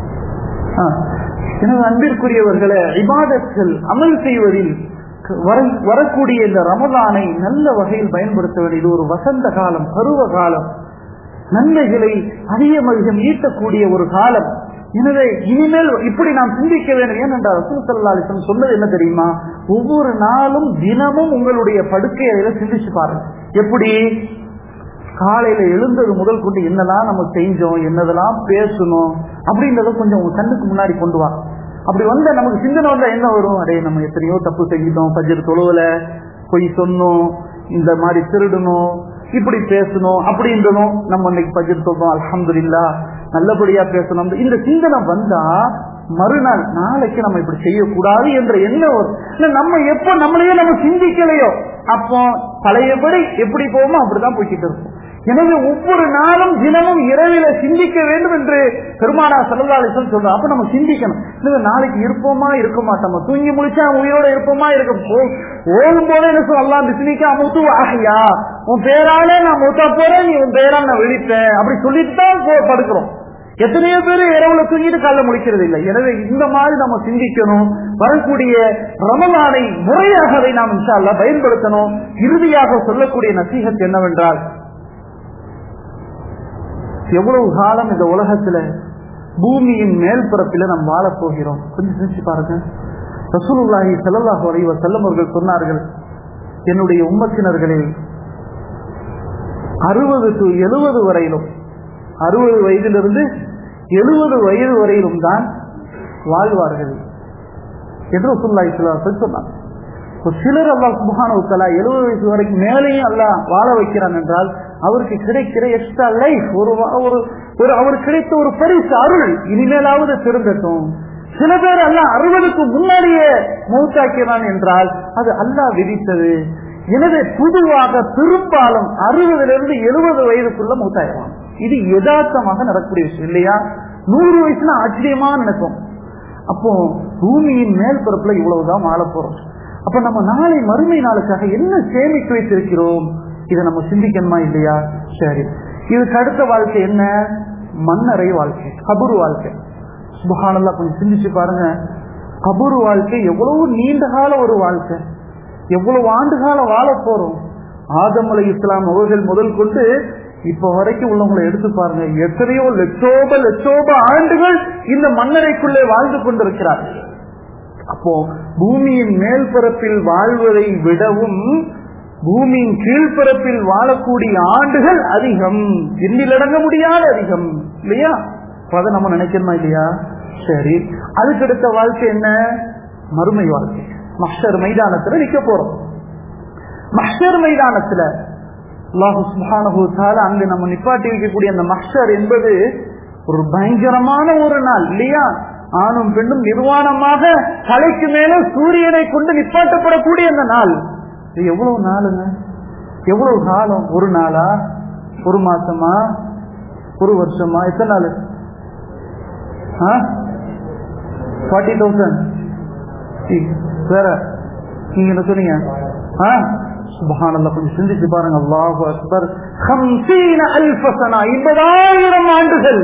எனவே அன்பிற்குரியவர்களே, இபாதத்கள் அமல் செய்வதில் வரக்கூடிய இந்த ரமலானை நல்ல வகையில் பயன்படுத்த வேண்டியது ஒரு வசந்த காலம், பருவ காலம், நன்மைகளை அதிகம் ஈட்டக்கூடிய ஒரு காலம். எனவே இனிமேல் இப்படி நாம் சிந்திக்க வேண்டும். ஏனென்றால் ரசூல் ஸல்லல்லாஹு அலைஹி வஸல்லம் சொன்னது என்ன தெரியுமா? ஒவ்வொரு நாளும் தினமும் உங்களுடைய படுக்கையில சிந்திச்சு பாருங்க. எப்படி காலையில எழுந்தது முதல் கொண்டு என்னெல்லாம் நம்ம செஞ்சோம், என்னதெல்லாம் பேசணும் அப்படின்றத கொஞ்சம் உங்க கண்ணுக்கு முன்னாடி கொண்டு வா. அப்படி வந்த நமக்கு சிந்தனை வந்தா என்ன வரும்? அடே, நம்ம எத்தனையோ தப்பு செஞ்சிட்டோம், ஃபஜ்ர் தொழுவல, பொய் சொன்னோம், இந்த மாதிரி திருடணும், இப்படி பேசணும் அப்படின்றணும். நம்ம இன்னைக்கு பஜ்ர் சொல்றோம், அல்ஹம்துலில்லாஹ் நல்லபடியா பேசணும். இந்த சிந்தனை வந்தா மறுநாள் நாளைக்கு நம்ம இப்படி செய்யக்கூடாது என்ற எண்ணம் வரும். நம்ம எப்ப நம்மளையே நம்ம சிந்திக்கலையோ அப்போ பழையபடி எப்படி போவோமோ அப்படிதான் போய்கிட்டு இருக்கும். எனவே ஒவ்வொரு நாளும் தினமும் இரவில சிந்திக்க வேண்டும் என்று பெருமானார் ஸல்லல்லாஹு அலைஹி வஸல்லம் சொல்றாங்க. அப்ப நம்ம சிந்திக்கணும், நாளைக்கு இருப்போமா இருக்க மாட்டோமா, தூங்கி முடிச்சா உயிரோட இருப்போமா இருக்க ஓடும் போதே என்ன சொல்ல, அல்லாஹ் பிஸ்மிகா அமூது வஅஹ்யா, உன் பேரால நான் மூத்தா போறேன், நீ உன் பேரால நான் விழிப்பேன் அப்படி சொல்லிட்டு தான் படுக்கிறோம். எத்தனையோ பேர் இரவுல தூங்கிட்டு காலைல முடிக்கிறது இல்லை. எனவே இந்த மாதிரி நம்ம சிந்திக்கணும். வரக்கூடிய ரமலானை முறையாக அதை நாம் இன்ஷா அல்லாஹ் பயன்படுத்தணும். இறுதியாக சொல்லக்கூடிய நசீஹத் என்னவென்றால், எவ்வளவு காலம் இந்த உலகத்துல பூமியின் மேல் பரப்பில நாம் வாழ போகிறோம் கொஞ்சம் சிந்திச்சு பாருங்க. ரசூலுல்லாஹி ஸல்லல்லாஹு அலைஹி வஸல்லம் அவர்கள் சொன்னார்கள், என்னுடைய உம்மத்தினர்களே 60 to 70 வரையிலும், 60 வயதிலிருந்து 70 வயது வரையிலும் தான் வாழ்வார்கள் என்று ரசூலுல்லாஹி ஸல்லல்லாஹு அலைஹி வஸல்லம் சொன்னார். சிலர் அல்லாஹ் சுப்ஹானஹு வ தஆலா 70 வயசு வரைக்கும் மேலேயும் அல்லாஹ் வாழ வைக்கிறான் என்றால் அவருக்கு கிடைக்கிற எக்ஸ்ட்ரா லைஃப், ஒரு அவருக்கு கிடைத்த ஒரு பரிசு அருள், இனிமேலாவது திருந்தட்டும். சில பேர் அல்லாஹ் 60க்கு முன்னாடியே மௌத்தாக்கிறான் என்றால் அது அல்லாஹ் விதித்தது. எனவே பொதுவாக பெரும்பாலும் 60லிருந்து 70 வயதுக்குள்ள மௌத்தாயிடுவான். இது யதார்த்தமாக நடக்கக்கூடிய விஷயம் இல்லையா? 100 வயசுல ஆச்சரியமா நினைக்கும். அப்போ பூமியின் மேல் பரப்புல இவ்வளவுதான் வாழ போறோம். அப்ப நம்ம நாளை மறுமை நாளுக்காக என்ன சேமித்து வைத்திருக்கிறோம், இதை நம்ம சிந்திக்கணுமா இல்லையா? சரி, இதுக்கு அடுத்த வாழ்க்கை என்ன? மன்னரை வாழ்க்கை, கபூர் வாழ்க்கை. சுப்ஹானல்லாஹ், கொஞ்சம் சிந்திச்சு பாருங்க. கபூர் வாழ்க்கை எவ்வளவு நீண்ட கால ஒரு வாழ்க்கை, எவ்வளவு ஆண்டு காலம் வாழ போறோம். ஆதம் அலைஹிஸ்ஸலாம் அவர்கள் முதல் கொண்டு இப்ப வரைக்கும் உள்ளவங்களை எடுத்து பாருங்க, எத்தனையோ லட்சோப ஆண்டுகள் இந்த மன்னரைக்குள்ளே வாழ்ந்து கொண்டிருக்கிறார்கள். அப்போ பூமியின் மேல் பரப்பில் வாழ்வதை விடவும் பூமியின் கீழ்பரப்பில் வாழக்கூடிய ஆண்டுகள் அதிகம், எண்ணிலடங்க முடியாத அதிகம் இல்லையா? அதை நம்ம நினைக்கணுமா இல்லையா? சரி, அதுக்கடுத்த வாழ்க்கை என்ன? மறுமை வாழ்க்கை. மஹ்ஷர் மைதானத்துல நிக்க போறோம். மஹ்ஷர் மைதானத்துல அல்லாஹ் சுப்ஹானஹு வ தஆலா அங்கு நம்ம நிப்பாட்டி வைக்கக்கூடிய அந்த மஹ்ஷர் என்பது ஒரு பயங்கரமான ஒரு நாள் இல்லையா? ஆணும் பெண்ணும் நிர்வாணமாக தலைக்கு மேல சூரியனை கொண்டு நிப்பாட்டப்படக்கூடிய அந்த நாள். இது எவ்வளவு நாளுங்க, எவ்வளவு காலம்? ஒரு நாளா, ஒரு மாசமா, ஒரு வருஷமா, எத்தனை நாள்? 40,000 வேற நீங்க என்ன சொன்னீங்க? சுப்ஹானல்லாஹ், கொஞ்சம் சிந்திச்சு பாருங்க. அல்லாஹு அக்பர். 50,000 சனா, 50,000 ஆண்டுகள்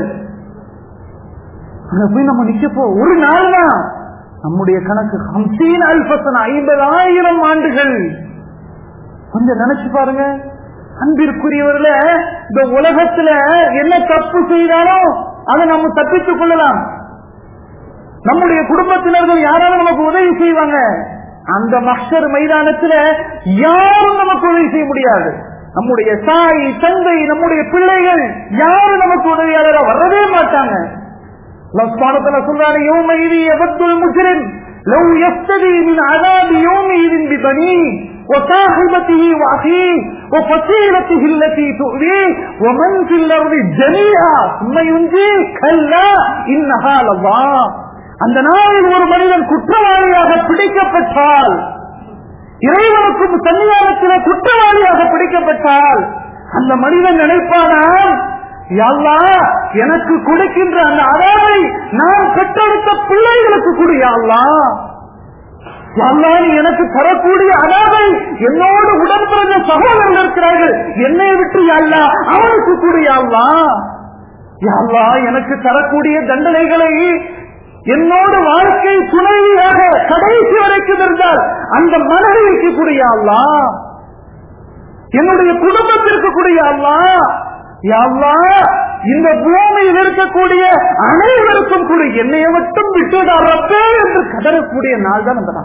போய் நம்ம நிக்கப்போ ஒரு நாள் தான் நம்முடைய கணக்கு. 50,000 சனா, 50,000 ஆண்டுகள். கொஞ்சம் நினைச்சு பாருங்க. அன்பிற்குரியவர்கள, இந்த உலகத்துல என்ன தப்பு செய்தாலும் அதை நம்ம தப்பித்துக் கொள்ளலாம். நம்முடைய குடும்பத்தினர்கள் யாராலும் நமக்கு உதவி செய்வாங்க. அந்த மஹ்ஷர் மைதானத்துல யாரும் நமக்கு உதவி செய்ய முடியாது. நம்முடைய தாய், தந்தை, நம்முடைய பிள்ளைகள் யாரும் நமக்கு உதவியாளராக வரவே மாட்டாங்க. அல்லாஹ் சுப்ஹானஹு வ தஆலா சொல்றாரு, யௌமைதி யவத்துல் முஜ்ரிம் லவ் யஃப்ததி மின் அஸாபி யௌமிதின் பிபனி وصاحبته واخيه وفصيلته التي تؤويه ومن في الارض جميعا ثم ينجيه كلا انها لظى. அந்த நாளில் ஒரு மனிதன் குற்றவாளியாக பிடிக்கப்பட்டால், இறைவனுக்கும் சன்னிதானத்தில் குற்றவாளியாக பிடிக்கப்பட்டால், அந்த மனிதன் நினைப்பானால், யா அல்லாஹ், எனக்கு கொடுக்கின்ற அந்த அதாவை நான் பெற்றெடுத்த பிள்ளைகளுக்கு கொடு யா அல்லாஹ். யா அல்லாஹ், நீ எனக்கு தரக்கூடிய அதாவை என்னோடு உடன்பிறந்த சகோதரர்கள் இருக்கிறார்கள், என்னை விட்டு யா அல்லாஹ் அவனுக்கு கொடு யா அல்லாஹ். யா அல்லாஹ், எனக்கு தரக்கூடிய தண்டனைகளை என்னோட வாழ்க்கை துணைவியாக கடைசி வரைக்கும் இருந்தால் அந்த மனைவிக்கு கூடிய அல்லாஹ், என்னுடைய குடும்பத்திற்கு கூடிய அல்லாஹ், யா அல்லாஹ், இந்த பூமியில் இருக்கக்கூடிய அனைவருக்கும் கூட என்னைய மட்டும் விட்டுடாரப்பே என்று கதறக்கூடிய நாள் தான் அந்த நாள்.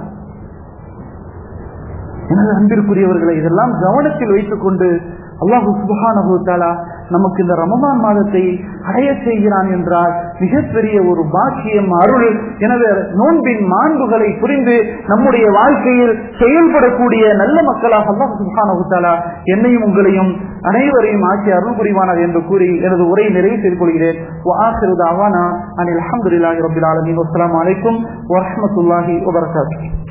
எனது அன்பிற்குரியவர்களை, இதெல்லாம் கவனத்தில் வைத்துக் கொண்டு அல்லாஹ் சுப்ஹானஹு வ தஆலா நமக்கு இந்த ரமதான் மாதத்தை அடைய செய்கிறான் என்றால் மிகப்பெரிய ஒரு பாக்கியம், அருள். எனவே நோன்பின் மாண்புகளை புரிந்து நம்முடைய வாழ்க்கையில் செயல்படக்கூடிய நல்ல மக்களாக அல்லாஹ் சுப்ஹானஹு வ தஆலா என்னையும் உங்களையும் அனைவரையும் ஆக்கி அருள் புரிவானார் என்று கூறி எனது உரையை நிறைவு செய்து கொள்கிறேன். وآخر دعوانا أن الحمد لله رب العالمين والسلام عليكم ورحمة الله وبركاته.